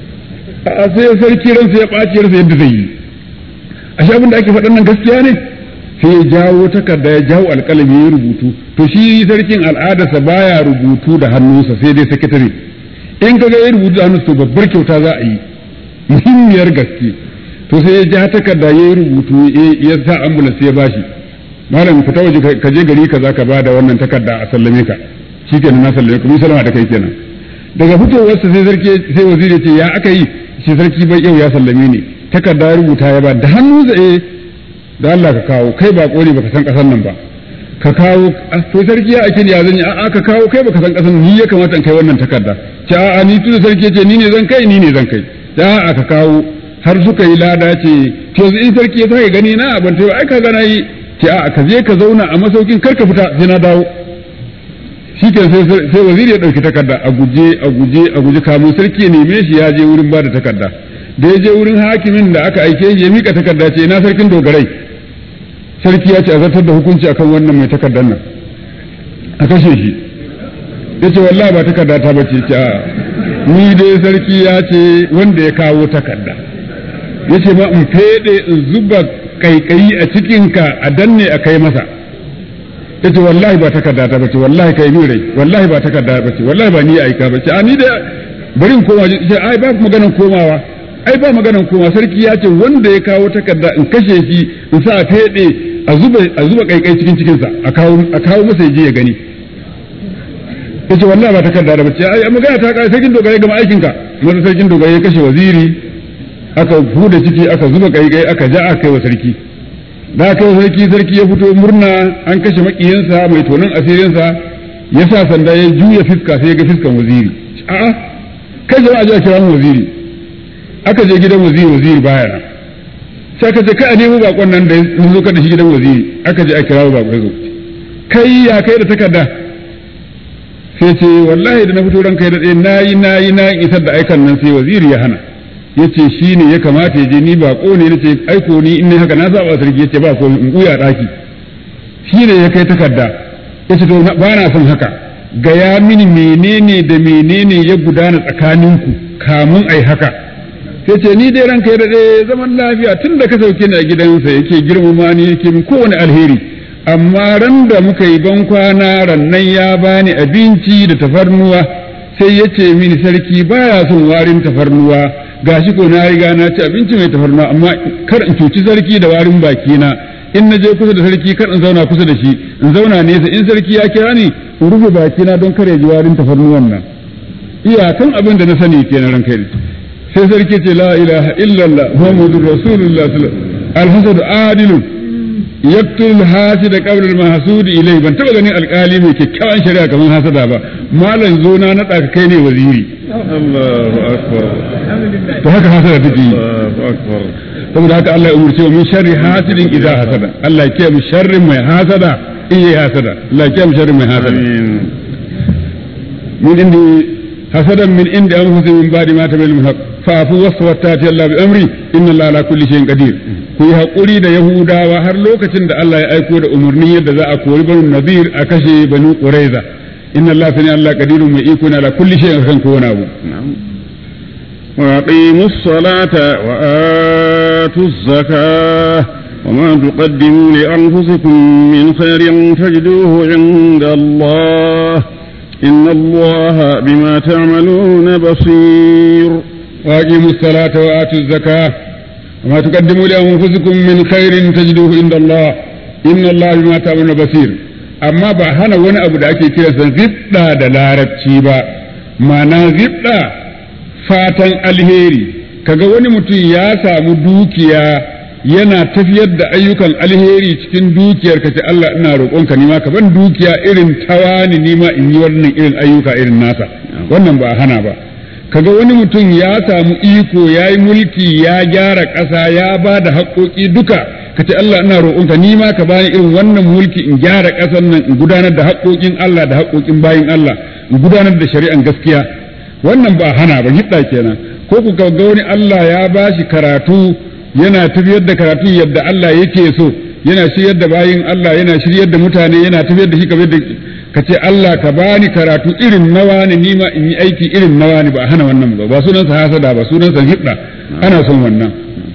a sai sarki ransa ya ɓaci ransa yadda zai yi a shi abin da ake faɗan nan gaskiya ne sai ya jawo takarda ya jawo alƙalami ya rubutu to shi sarkin al'adarsa baya rubutu da hannunsa sai dai sakatare in ka ga ya rubutu da hannunsa to babbar kyauta za a yi muhimmiyar gaske to sai ya ja takarda ya rubutu ya sa ambulance ya bashi malam fita waje ka je gari kaza ka bada wannan takarda a sallame ka shikenan na sallame ka mun sallama da kai kenan daga fitowarsa sai sarki sai waziri ya ce ya aka yi shi sarki bai yau ya sallame ni takarda ya rubuta ya ba da hannu zai da Allah ka kawo kai ba ne baka san kasan nan ba ka kawo to sarki ya ake ya zan yi a'a ka kawo kai baka san kasan ni ya kamata in kai wannan takarda ce a'a ni tunda sarki ya ce ni ne zan kai ni ne zan kai a'a ka kawo har suka yi lada ce to in sarki ya sake gani na ban tayi ai ka gana yi ce a'a ka je ka zauna a masaukin kar ka fita sai na dawo shike sai sai waziri ya dauki takarda a guje a guje a guje kamun sarki ya neme shi ya je wurin ba da takarda da ya je wurin hakimin da aka aike shi ya mika takarda ce ina sarkin dogarai sarki ya ce a zartar da hukunci akan wannan mai takardar nan a kashe shi ya ce wallahi ba takarda ta bace ce a ni dai sarki ya ce wanda ya kawo takarda ya ce ma in fede in zuba kaikayi a cikinka a danne a kai masa ya ce wallahi ba takarda ta bace wallahi kai ni rai wallahi ba takarda ta bace wallahi ba ni aika bace a ni da bari in koma ce ai ba maganan komawa ai ba maganan koma sarki ya ce wanda ya kawo takarda in kashe shi in sa a fede a zuba a zuba kaikai cikin cikin sa a kawo a kawo masa yaje ya gani yace wallahi ba takarda da bace ai magana ta kai sarkin dogare ga aikin ka mun sarkin dogare ya kashe waziri aka bude ciki aka zuba kaikai aka ja aka kai wa sarki da kai sarki sarki ya fito murna an kashe makiyinsa mai tonin asirinsa ya sa sanda ya juya fiska sai ya ga fiskan waziri a'a kai jama'a ji a kira waziri aka je gidan waziri waziri baya nan sai aka ce kai a nemo bakon nan da mun zo kada shi gidan waziri aka je a kira bakon zo kai ya kai da takarda sai ce wallahi da na fito ranka ya dade nayi nayi na isar da aikan nan sai waziri ya hana yace shine ya kamata ya je ni bako ne nace aiko ni in ne haka na saba sarki yace ba ko in kuya daki shine ya kai takarda yace to ba na son haka ga ya mini menene da menene ya gudana tsakaninku kamun ai haka sai ce ni dai ranka ya daɗe zaman lafiya tun da ka sauke ni a gidansa yake girmama ni yake min kowane alheri amma ran da muka yi ban kwana rannan ya bani abinci da tafarnuwa sai ya ce mini sarki baya son warin tafarnuwa gashi ko na riga na ci abinci mai tafarnuwa amma kar in cuci sarki da warin baki na in na je kusa da sarki kar in zauna kusa da shi in zauna nesa in sarki ya kira ni in rufe baki na don kare ji warin tafarnuwan nan iyakan abin da na sani kenan ranka ya sai sarki ce la ilaha illallah muhammadur rasulullah alhasad adilun yaktul hasid qabl almahsud ilay ban taba ganin alkali mai kyakkyawan shari'a kamar hasada ba malam zo na nada kai ne waziri Allahu akbar to haka hasada take Allahu akbar saboda haka Allah ya umurce min sharri hasidin idza hasada Allah ya kiyaye sharrin mai hasada in yayi hasada Allah ya kiyaye sharrin mai hasada amin mun indi hasadan min indi anfusihim min ba'di ma tabayyana al-haq fa'fu waswatati Allah bi amri inna Allah ala kulli shay'in qadir ku yi hakuri da yahudawa har lokacin da Allah ya aiko da umarnin yadda za a kori banu nadir a kashe banu quraiza inna Allah sani Allah qadirun mai iko ala kulli shay'in kan kowane abu wa aqimus salata wa atuz zakah وما تقدموا لأنفسكم من خير تجدوه عند الله إن الله بما تعملون بصير وأقيموا الصلاة وآتوا الزكاة وما تقدموا لأنفسكم من خير تجدوه عند الله إن الله بما تعملون بصير أما بحنا وانا أبو داكي كلا زبطة دلارة شيبا معنى زبطة فاتن الهيري kaga wani mutum ya samu dukiya yana tafiyar da ayyukan alheri cikin dukiyar ka ce Allah ina roƙonka ni ma ka ban dukiya irin tawani ni ma in yi wannan irin ayyuka irin nasa wannan ba hana ba kaga wani mutum ya samu iko ya yi mulki ya gyara ƙasa ya ba da haƙoƙi duka ka ce Allah ina roƙonka ni ma ka bani irin wannan mulki in gyara ƙasar nan in gudanar da haƙoƙin Allah da haƙoƙin bayin Allah in gudanar da shari'an gaskiya wannan ba hana ba hidda kenan ko ku ga wani Allah ya bashi karatu yana tafiyar da karatu yadda Allah yake so yana shiryar da bayin Allah yana shiryar da mutane yana tafiyar da shi kamar da ka ce Allah ka bani karatu irin nawa ne ni ma in yi aiki irin nawa ne ba hana wannan ba ba sunan sa hasada ba sunan sa hidda ana son wannan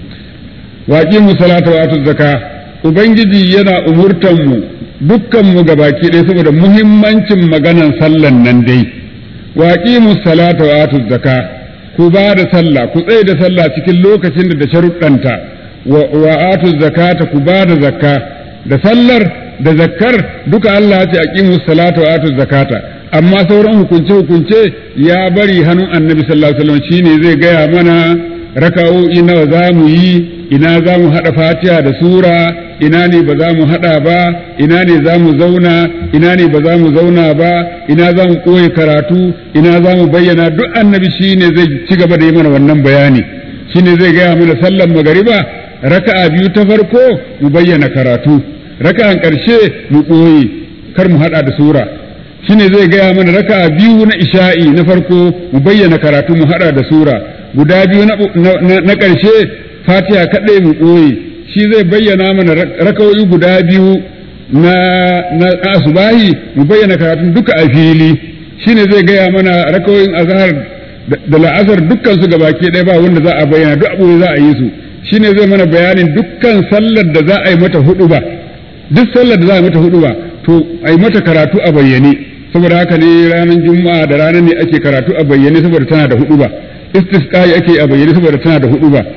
waqimu salata wa atu zakka ubangiji yana umurtan mu dukkan mu gabaki ɗaya saboda muhimmancin maganan sallan nan dai waqimu salata wa atu zakka ku ba da sallah ku tsaye da sallah cikin lokacin da da sharuɗanta wa atu zakata ku ba da zakka da sallar da zakkar duka Allah ya ce aqimu salata wa atu zakata amma sauran hukunce hukunce ya bari hannun annabi sallallahu alaihi wasallam shine zai gaya mana raka'o'i nawa za mu yi ina za mu haɗa fatiha da sura ina ne ba za mu haɗa ba ina ne za mu zauna ina ne ba za mu zauna ba ina za mu koyi karatu ina za mu bayyana duk annabi shine zai ci gaba da yi mana wannan bayani shine zai gaya mana sallan magariba raka'a biyu ta farko mu bayyana karatu raka'an ƙarshe mu koyi kar mu haɗa da sura shine zai gaya mana raka'a biyu na isha'i na farko mu bayyana karatu mu haɗa da sura guda biyu na ƙarshe fatiha kaɗai mu ɓoye shi zai bayyana mana rakawoyi guda biyu na asubahi mu bayyana karatun duka a fili shine zai gaya mana rakawoyin azhar da la'asar dukkan su gabaki ɗaya ba wanda za a bayyana duk abu za a yi su shine zai mana bayanin dukkan sallar da za a yi mata hudu ba duk sallar da za a yi mata hudu ba to a yi mata karatu a bayyane saboda haka ne ranar juma'a da ranar ne ake karatu a bayyane saboda tana da hudu ba istisqai ake a bayyane saboda tana da hudu ba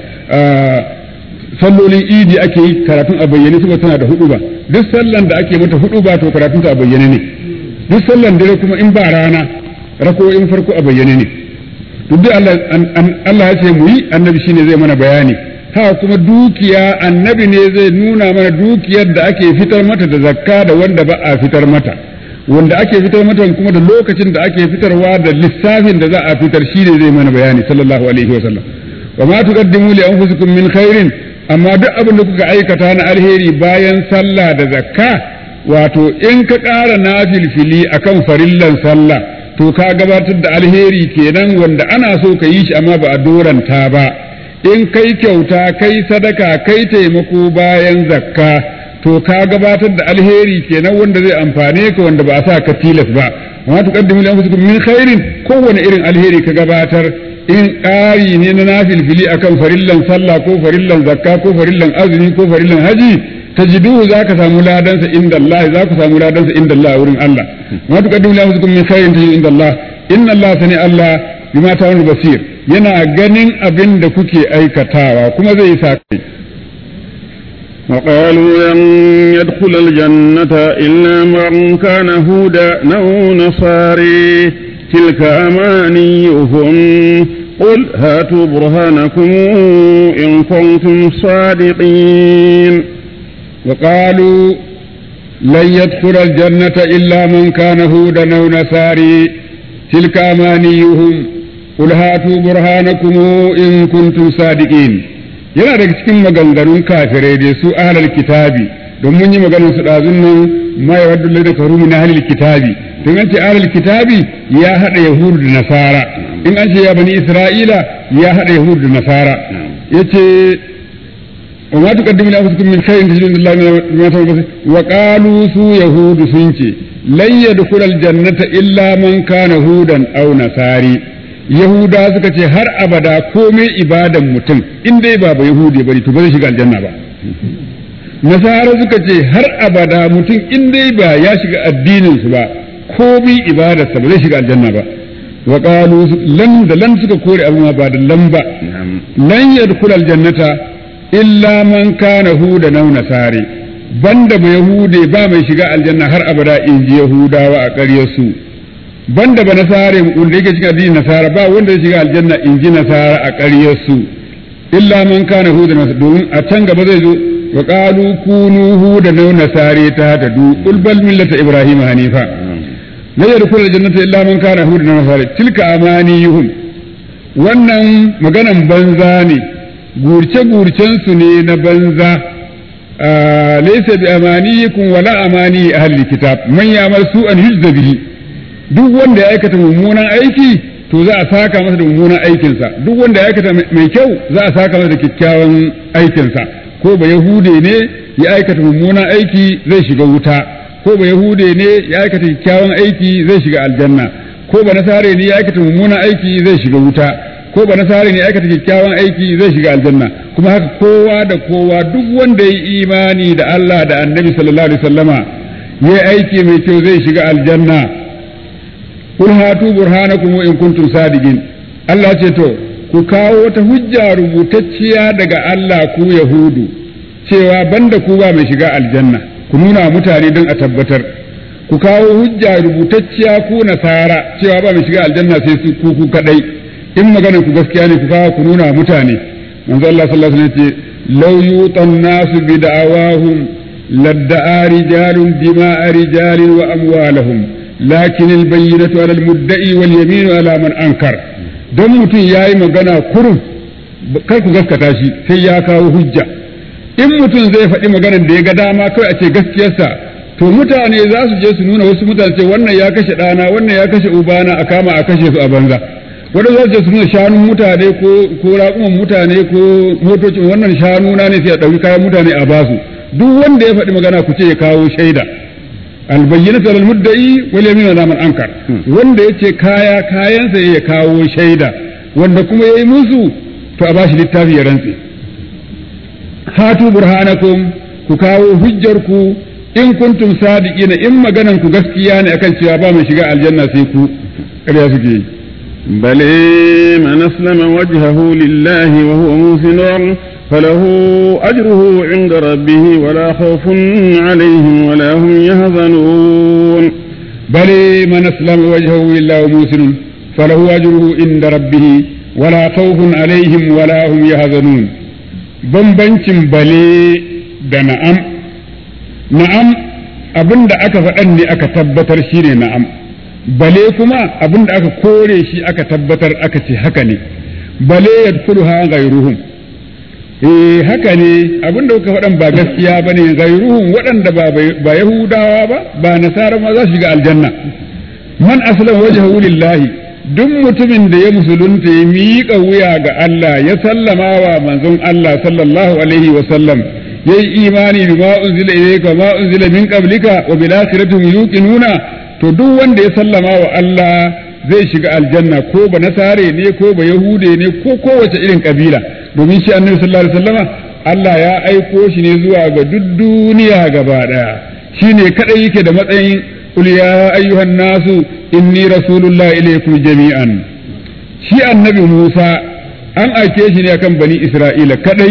sallolin idi ake yi karatun a bayyane saboda tana da hudu ba duk sallan da ake mata hudu ba to karatun ta a bayyane ne duk sallan dare kuma in ba rana rako'in farko a bayyane ne to duk Allah Allah ya ce mu yi annabi shine zai mana bayani ha kuma dukiya annabi ne zai nuna mana dukiyar da ake fitar mata da zakka da wanda ba a fitar mata wanda ake fitar mata kuma da lokacin da ake fitarwa da lissafin da za a fitar shi ne zai mana bayani sallallahu alaihi wa sallam wa ma tuqaddimu li anfusikum min khairin amma duk abin da kuka aikata na alheri bayan sallah da zakka wato in ka ƙara nafilfili akan farillan sallah to ka gabatar da alheri kenan wanda ana so ka yi shi amma ba a doranta ba in kai kyauta kai sadaka kai taimako bayan zakka to ka gabatar da alheri kenan wanda zai amfane ka wanda ba a sa ka tilas ba amma tuqaddimu li anfusikum min khairin kowane irin alheri ka gabatar in ƙari ne na nafilfili akan farillan sallah ko farillan zakka ko farillan azumi ko farillan haji tajiduhu zaka samu ladansa inda Allah zaka samu ladansa inda Allah wurin Allah amma tuqaddimu li anfusikum min khairin tajidu inda Allah inna Allah sani Allah bima ta'malu basir yana ganin abin da kuke aikatawa kuma zai sa kai وقالوا لن يدخل الجنة إلا من كان هودا أو نصاري تلك أمانيهم قل هاتوا برهانكم إن كنتم صادقين وقالوا لن يدخل الجنة إلا من كان هودا أو نصاري تلك أمانيهم قل هاتوا برهانكم إن كنتم صادقين yana daga cikin maganganun kafirai da su ahlul kitabi don mun yi maganar su dazun nan ma ya waddu da karu min ahlul kitabi don an ce ahlul kitabi ya hada yahudu da nasara in an ce ya bani isra'ila ya hada yahudu da nasara yace wa ma tuqaddimu li anfusikum min khairin tajidu lillahi wa qalu su yahudu sun ce lan yadkhulal jannata illa man kana hudan aw nasari Yahuda suka ce har abada komai ibadan mutum in dai ba ba Yahudi bari to ba zai shiga aljanna ba. Nasara suka ce har abada mutum in dai ba ya shiga addinin su ba komai ibadarsa ba zai shiga aljanna ba. Wa qalu lan da lan suka kore abin ba da lan ba. Lan yadkhul aljannata illa man kana huda naw nasari banda ba Yahude ba mai shiga aljanna har abada in ji Yahudawa a ƙaryar su. banda ba nasare wanda yake cikin addinin nasara ba wanda ya shiga aljanna in ji nasara a ƙaryarsu illa man kana hudan domin a can gaba zai zo wa qalu kunu hudan aw nasari ta tadu qul bal millata ibrahim hanifa la yadkhulul jannata illa man kana hudan aw nasari tilka amaniyuhum wannan maganan banza ne gurce gurcen su ne na banza laysa bi amaniyikum wala amani ahli kitab man ya'mal su'an yujza bihi duk wanda ya aikata mummunan aiki to za a saka masa da mummunan aikinsa duk wanda ya aikata mai kyau za a saka masa da kyakkyawan aikinsa ko ba yahude ne ya aikata mummunan aiki zai shiga wuta ko ba yahude ne ya aikata kyakkyawan aiki zai shiga aljanna ko ba nasare ne ya aikata mummunan aiki zai shiga wuta ko ba nasare ne ya aikata kyakkyawan aiki zai shiga aljanna kuma haka kowa da kowa duk wanda ya yi imani da Allah da Annabi sallallahu alaihi wasallama ya aiki mai kyau zai shiga aljanna kul hatu burhanakum in kuntum sadiqin Allah ce to ku kawo wata hujja rubutacciya daga Allah ku yahudu cewa banda ku ba mai shiga aljanna ku nuna mutane don a tabbatar ku kawo hujja rubutacciya ku nasara cewa ba mai shiga aljanna sai su ku ku kadai in maganar ku gaskiya ne ku kawo ku nuna mutane manzo Allah sallallahu alaihi wasallam ce law yutan nasu bi da'awahum ladda'a rijalun dima'a rijalin wa amwalahum lakin albayyinatu ala almudda'i wal yaminu ala man ankar don mutum yayi magana kurum kar ku gaskata shi sai ya kawo hujja in mutum zai faɗi maganar da ya ga dama kai a ce gaskiyarsa to mutane za su je su nuna wasu mutane ce wannan ya kashe ɗana wannan ya kashe ubana a kama a kashe su a banza wanda za su je su nuna shanun mutane ko ko raƙuman mutane ko motocin wannan shanu na ne sai a ɗauki kayan mutane a basu duk wanda ya faɗi magana ku ce ya kawo shaida albayyinatu lil mudda'i wal yaminu ala man ankar wanda yace kaya kayansa ya kawo shaida wanda kuma yayi musu to a bashi littafi ya rantsi hatu burhanakum ku kawo hujjar ku in kuntum sadiqina in maganan ku gaskiya ne akan cewa ba mai shiga aljanna sai ku ƙarya suke yi بل من أسلم وجهه لله وهو محسن فله أجره عند ربه ولا خوف عليهم ولا هم يحزنون بل من أسلم وجهه لله ومحسن فله أجره عند ربه ولا خوف عليهم ولا هم يحزنون بمبنشن بلي da na'am na'am abinda aka faɗan ne aka tabbatar shine na'am bale kuma abinda aka kore shi aka tabbatar aka ce haka ne bale yadkhuluha ghayruhum eh haka ne abinda kuka faɗan ba gaskiya bane ghayruhum waɗanda ba ba yahudawa ba ba nasara ma za su shiga aljanna man aslama wajhahu lillahi duk mutumin da ya musulunta ya miƙa wuya ga Allah ya sallama wa manzon Allah sallallahu alaihi wa sallam yayi imani bima unzila ilayka ma unzila min qablika wa bil akhirati yuqinuna to duk wanda ya sallama wa Allah zai shiga aljanna ko ba nasare ne ko ba yahude ne ko kowace irin kabila domin shi annabi sallallahu alaihi wasallama Allah ya aiko shi ne zuwa ga duk duniya gaba daya shine kadai yake da matsayin qul ya ayyuhan nasu inni rasulullahi ilaykum jami'an shi annabi Musa an aike shi ne akan bani Isra'ila kadai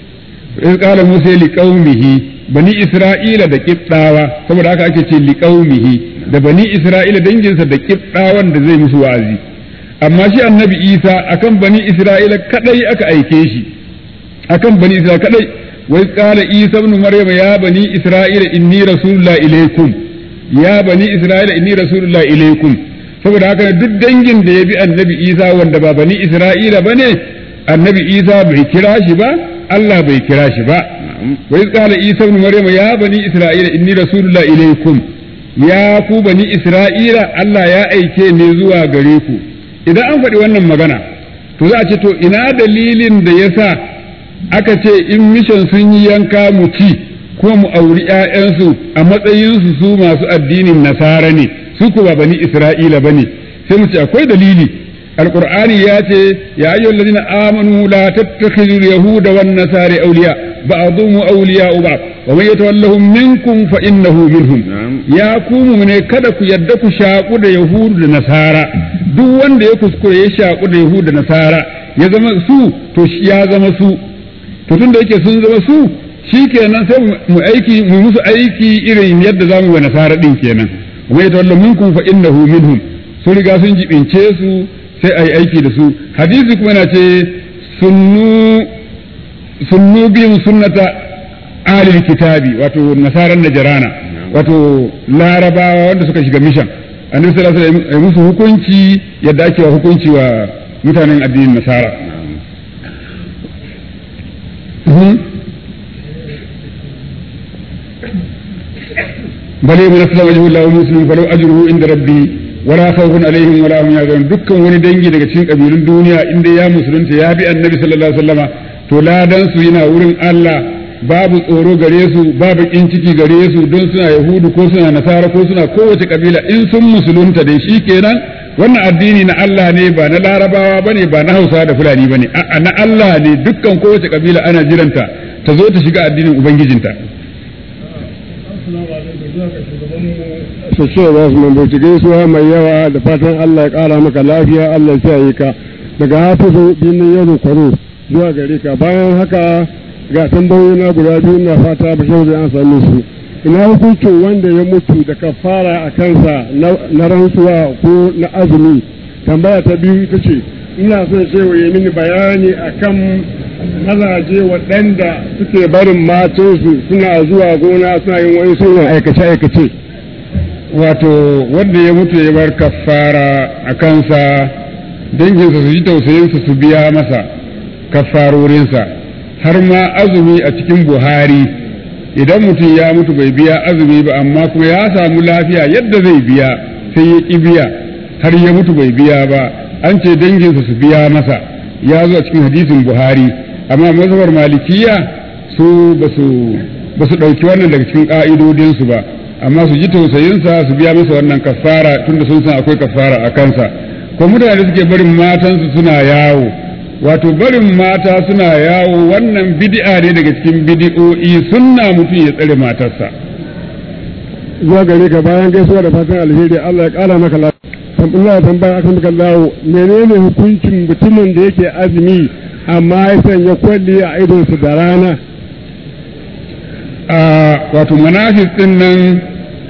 in qala Musa liqaumihi bani Isra'ila da kibdawa saboda haka ake ce liqaumihi da bani Isra'ila danginsa da kibdawan da zai musu wa'azi amma shi annabi Isa akan bani Isra'ila kadai aka aike shi akan bani Isra'ila kadai wai qala Isa ibn Maryam ya bani Isra'ila inni rasulullahi ilaykum ya bani Isra'ila inni rasulullahi ilaykum saboda haka duk dangin da ya bi annabi Isa wanda ba bani Isra'ila bane annabi Isa bai kira shi ba Allah bai kira shi ba wai qala Isa ibn Maryam ya bani Isra'ila inni rasulullahi ilaykum ya ku bani Isra'ila Allah ya aike ne zuwa gare ku idan an faɗi wannan magana to za a ce to ina dalilin da yasa aka ce in mission sun yi yanka mu ci ko mu auri ƴaƴansu a matsayinsu su masu addinin nasara ne su ko ba bani Isra'ila bane sai mu ce akwai dalili alqur'ani ya ce ya ayyuhal ladina amanu la tattakhidul yahuda wan nasara awliya ba'dhum awliya'u ba'd wa man yatawallahum minkum fa innahu minhum ya ku ne kada ku yadda ku shaku da yahudu da nasara duk wanda ya kuskure ya shaku da yahudu da nasara ya zama su to ya zama su to tunda yake sun zama su shikenan sai mu aiki mu musu aiki irin yadda zamu wa nasara din kenan wa man yatawallahum minkum fa innahu minhum su riga sun jibince su sai ai aiki da su hadisi kuma yana ce sunnu sunnu bihim sunnata alil kitabi wato nasaran najrana wato larabawa wanda suka shiga mishan annabi sallallahu alaihi wasallam ya musu hukunci yadda ake wa hukunci wa mutanen addinin nasara bale mun aslama wajhu lahu muslim falau ajruhu inda rabbi wala khawfun alaihim wala hum yahzanun dukkan wani dangi daga cikin kabilun duniya inda ya musulunta ya bi annabi sallallahu alaihi wasallama to ladan su yana wurin Allah babu tsoro gare su babu kin ciki gare su don suna yahudu ko suna nasara ko suna kowace kabila in sun musulunta dai shikenan wannan addini na Allah ne ba na larabawa bane ba na hausa da fulani bane a'a na Allah ne dukkan kowace kabila ana jiranta ta zo ta shiga addinin ubangijinta su ce za su mambaci gaisuwa mai yawa da fatan Allah ya kara maka lafiya Allah ya kiyaye ka daga hafizu binin yaro kwaro zuwa gare ka bayan haka ga tambayoyi na guda biyu na fata ba shau an same su ina hukuncin wanda ya mutu da kafara a kansa na rantsuwa ko na azumi tambaya ta biyu ita ce ina son cewa ya mini bayani akan mazaje waɗanda suke barin matansu suna zuwa gona suna yin wani sunan aikace-aikace wato wanda ya mutu ya bar kafara a kansa danginsa su ji tausayinsa su biya masa kafarorinsa har ma azumi a cikin buhari idan mutum ya mutu bai biya azumi ba amma kuma ya samu lafiya yadda zai biya sai ya ƙi biya har ya mutu bai biya ba an ce danginsa su biya masa ya zo a cikin hadisin buhari amma mazhabar malikiya su ba su ɗauki wannan daga cikin ƙa'idodinsu ba amma su ji tausayinsa su biya masa wannan kafara tunda sun san akwai kafara a kansa ko mutane suke barin matansu suna yawo wato barin mata suna yawo wannan bid'a ne daga cikin bid'o'i sunna mutum ya tsare matarsa zuwa gare ka bayan gaisuwa da fatan alheri Allah ya kara maka lafiya tambaya tambaya akan maka lawo menene hukuncin mutumin da yake azumi amma ya sanya kwalli a idonsa da rana a wato manafis din nan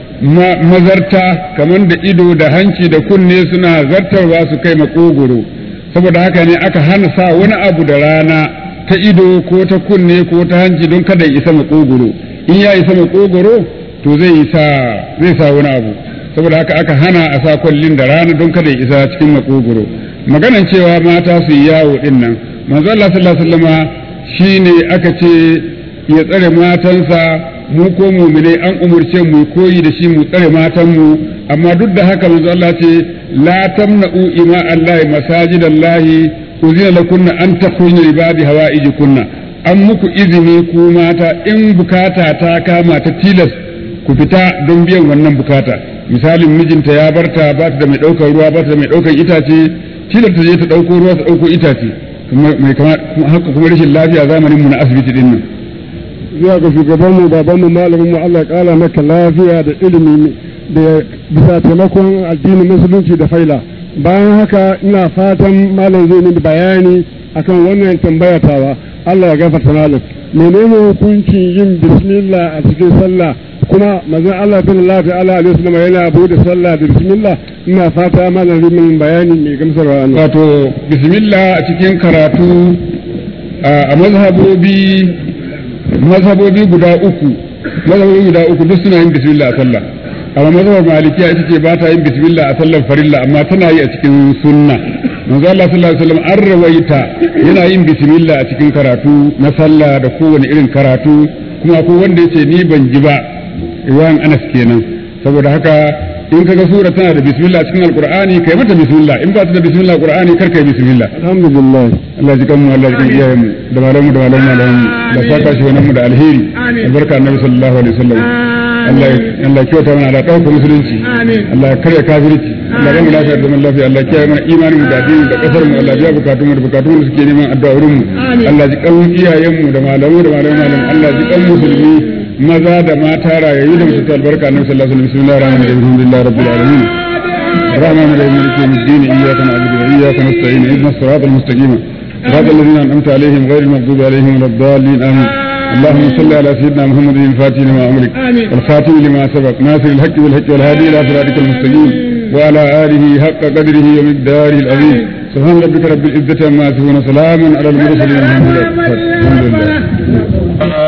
mazarta kamar da ido da hanci da kunne suna zartarwa su kai makogoro saboda haka ne aka hana sa wani abu da rana ta ido ko ta kunne ko ta hanci don kada ya isa makogoro in ya isa makogoro to zai sa zai sa wani abu saboda haka aka hana a sa kwallin da rana don kada ya isa cikin makogoro maganan cewa mata su yi yawo din nan manzo Allah sallallahu alaihi wasallama shine aka ce ya tsare matansa mu ko mu'mine an umurce mu koyi da shi mu tsare matanmu amma duk da haka manzo Allah ce la tamna'u ima Allah masajidallahi uzina lakunna an takhruju ibadi hawaijukunna an muku izini ku mata in bukata ta kama ta tilas ku fita don biyan wannan bukata misalin mijinta ya barta ba ta da mai daukar ruwa ba ta da mai daukar itace tilas ta je ta dauko ruwa ta dauko itace mai kama haka kuma rashin lafiya zamanin mu na asibiti din nan zuwa ga shugabanmu babanmu malamin mu Allah ya kara maka lafiya da ilimi da bisa taimakon addinin musulunci da faila bayan haka ina fatan malam zai mini bayani akan wannan tambaya tawa Allah ya gafarta malam menene hukuncin yin bismillah a cikin sallah kuma manzon Allah sallallahu alaihi wasallam yana bude sallah da bismillah ina fata malam zai mini bayani mai gamsarwa wato bismillah a cikin karatu a mazhabobi mazhabobi guda uku mazhabobi guda uku duk suna yin bismillah a sallah amma mazhabar malikiya ita ce ba ta yin bismillah a sallar farilla amma tana yi a cikin sunna manzo Allah sallallahu alaihi wasallam an rawaita yana yin bismillah a cikin karatu na sallah da kowane irin karatu kuma ko wanda yace ni ban ji ba riwayan Anas kenan saboda haka in kaga sura tana da bismillah cikin alqur'ani kai mata bismillah in ba ta da bismillah alqur'ani kar kai bismillah alhamdulillah Allah ji kan mu Allah ji kan iyayen mu da malamu da malamu malamu da saka shi wannan mu da alheri albarka annabi sallallahu alaihi wasallam Allah Allah kyauta mana da dauka musulunci Allah kare kafirci Allah ya mu lafiya da zaman lafiya Allah kiyaye mana imanin mu da addini da kasar mu Allah ya bukatun mu da bukatun mu suke neman addu'a wurin mu Allah ji kan iyayen mu da malamu da malamu malamu Allah ji kan musulmi maza da mata rayayyu da musu albarka annabi sallallahu alaihi wasallam bismillahir rahmanir rahim alhamdulillahi rabbil alamin الرحمن الرحيم مالك يوم الدين اياك نعبد واياك نستعين اهدنا الصراط المستقيم صراط الذين انعمت عليهم غير المغضوب عليهم ولا الضالين امين اللهم صل على سيدنا محمد الفاتح لما امرك والخاتم لما سبق ناصر الحق بالحق والهادي الى صراطك المستقيم وعلى اله حق قدره ومقداره العظيم سبحان ربك رب العزة عما يصفون سلام على المرسلين الحمد لله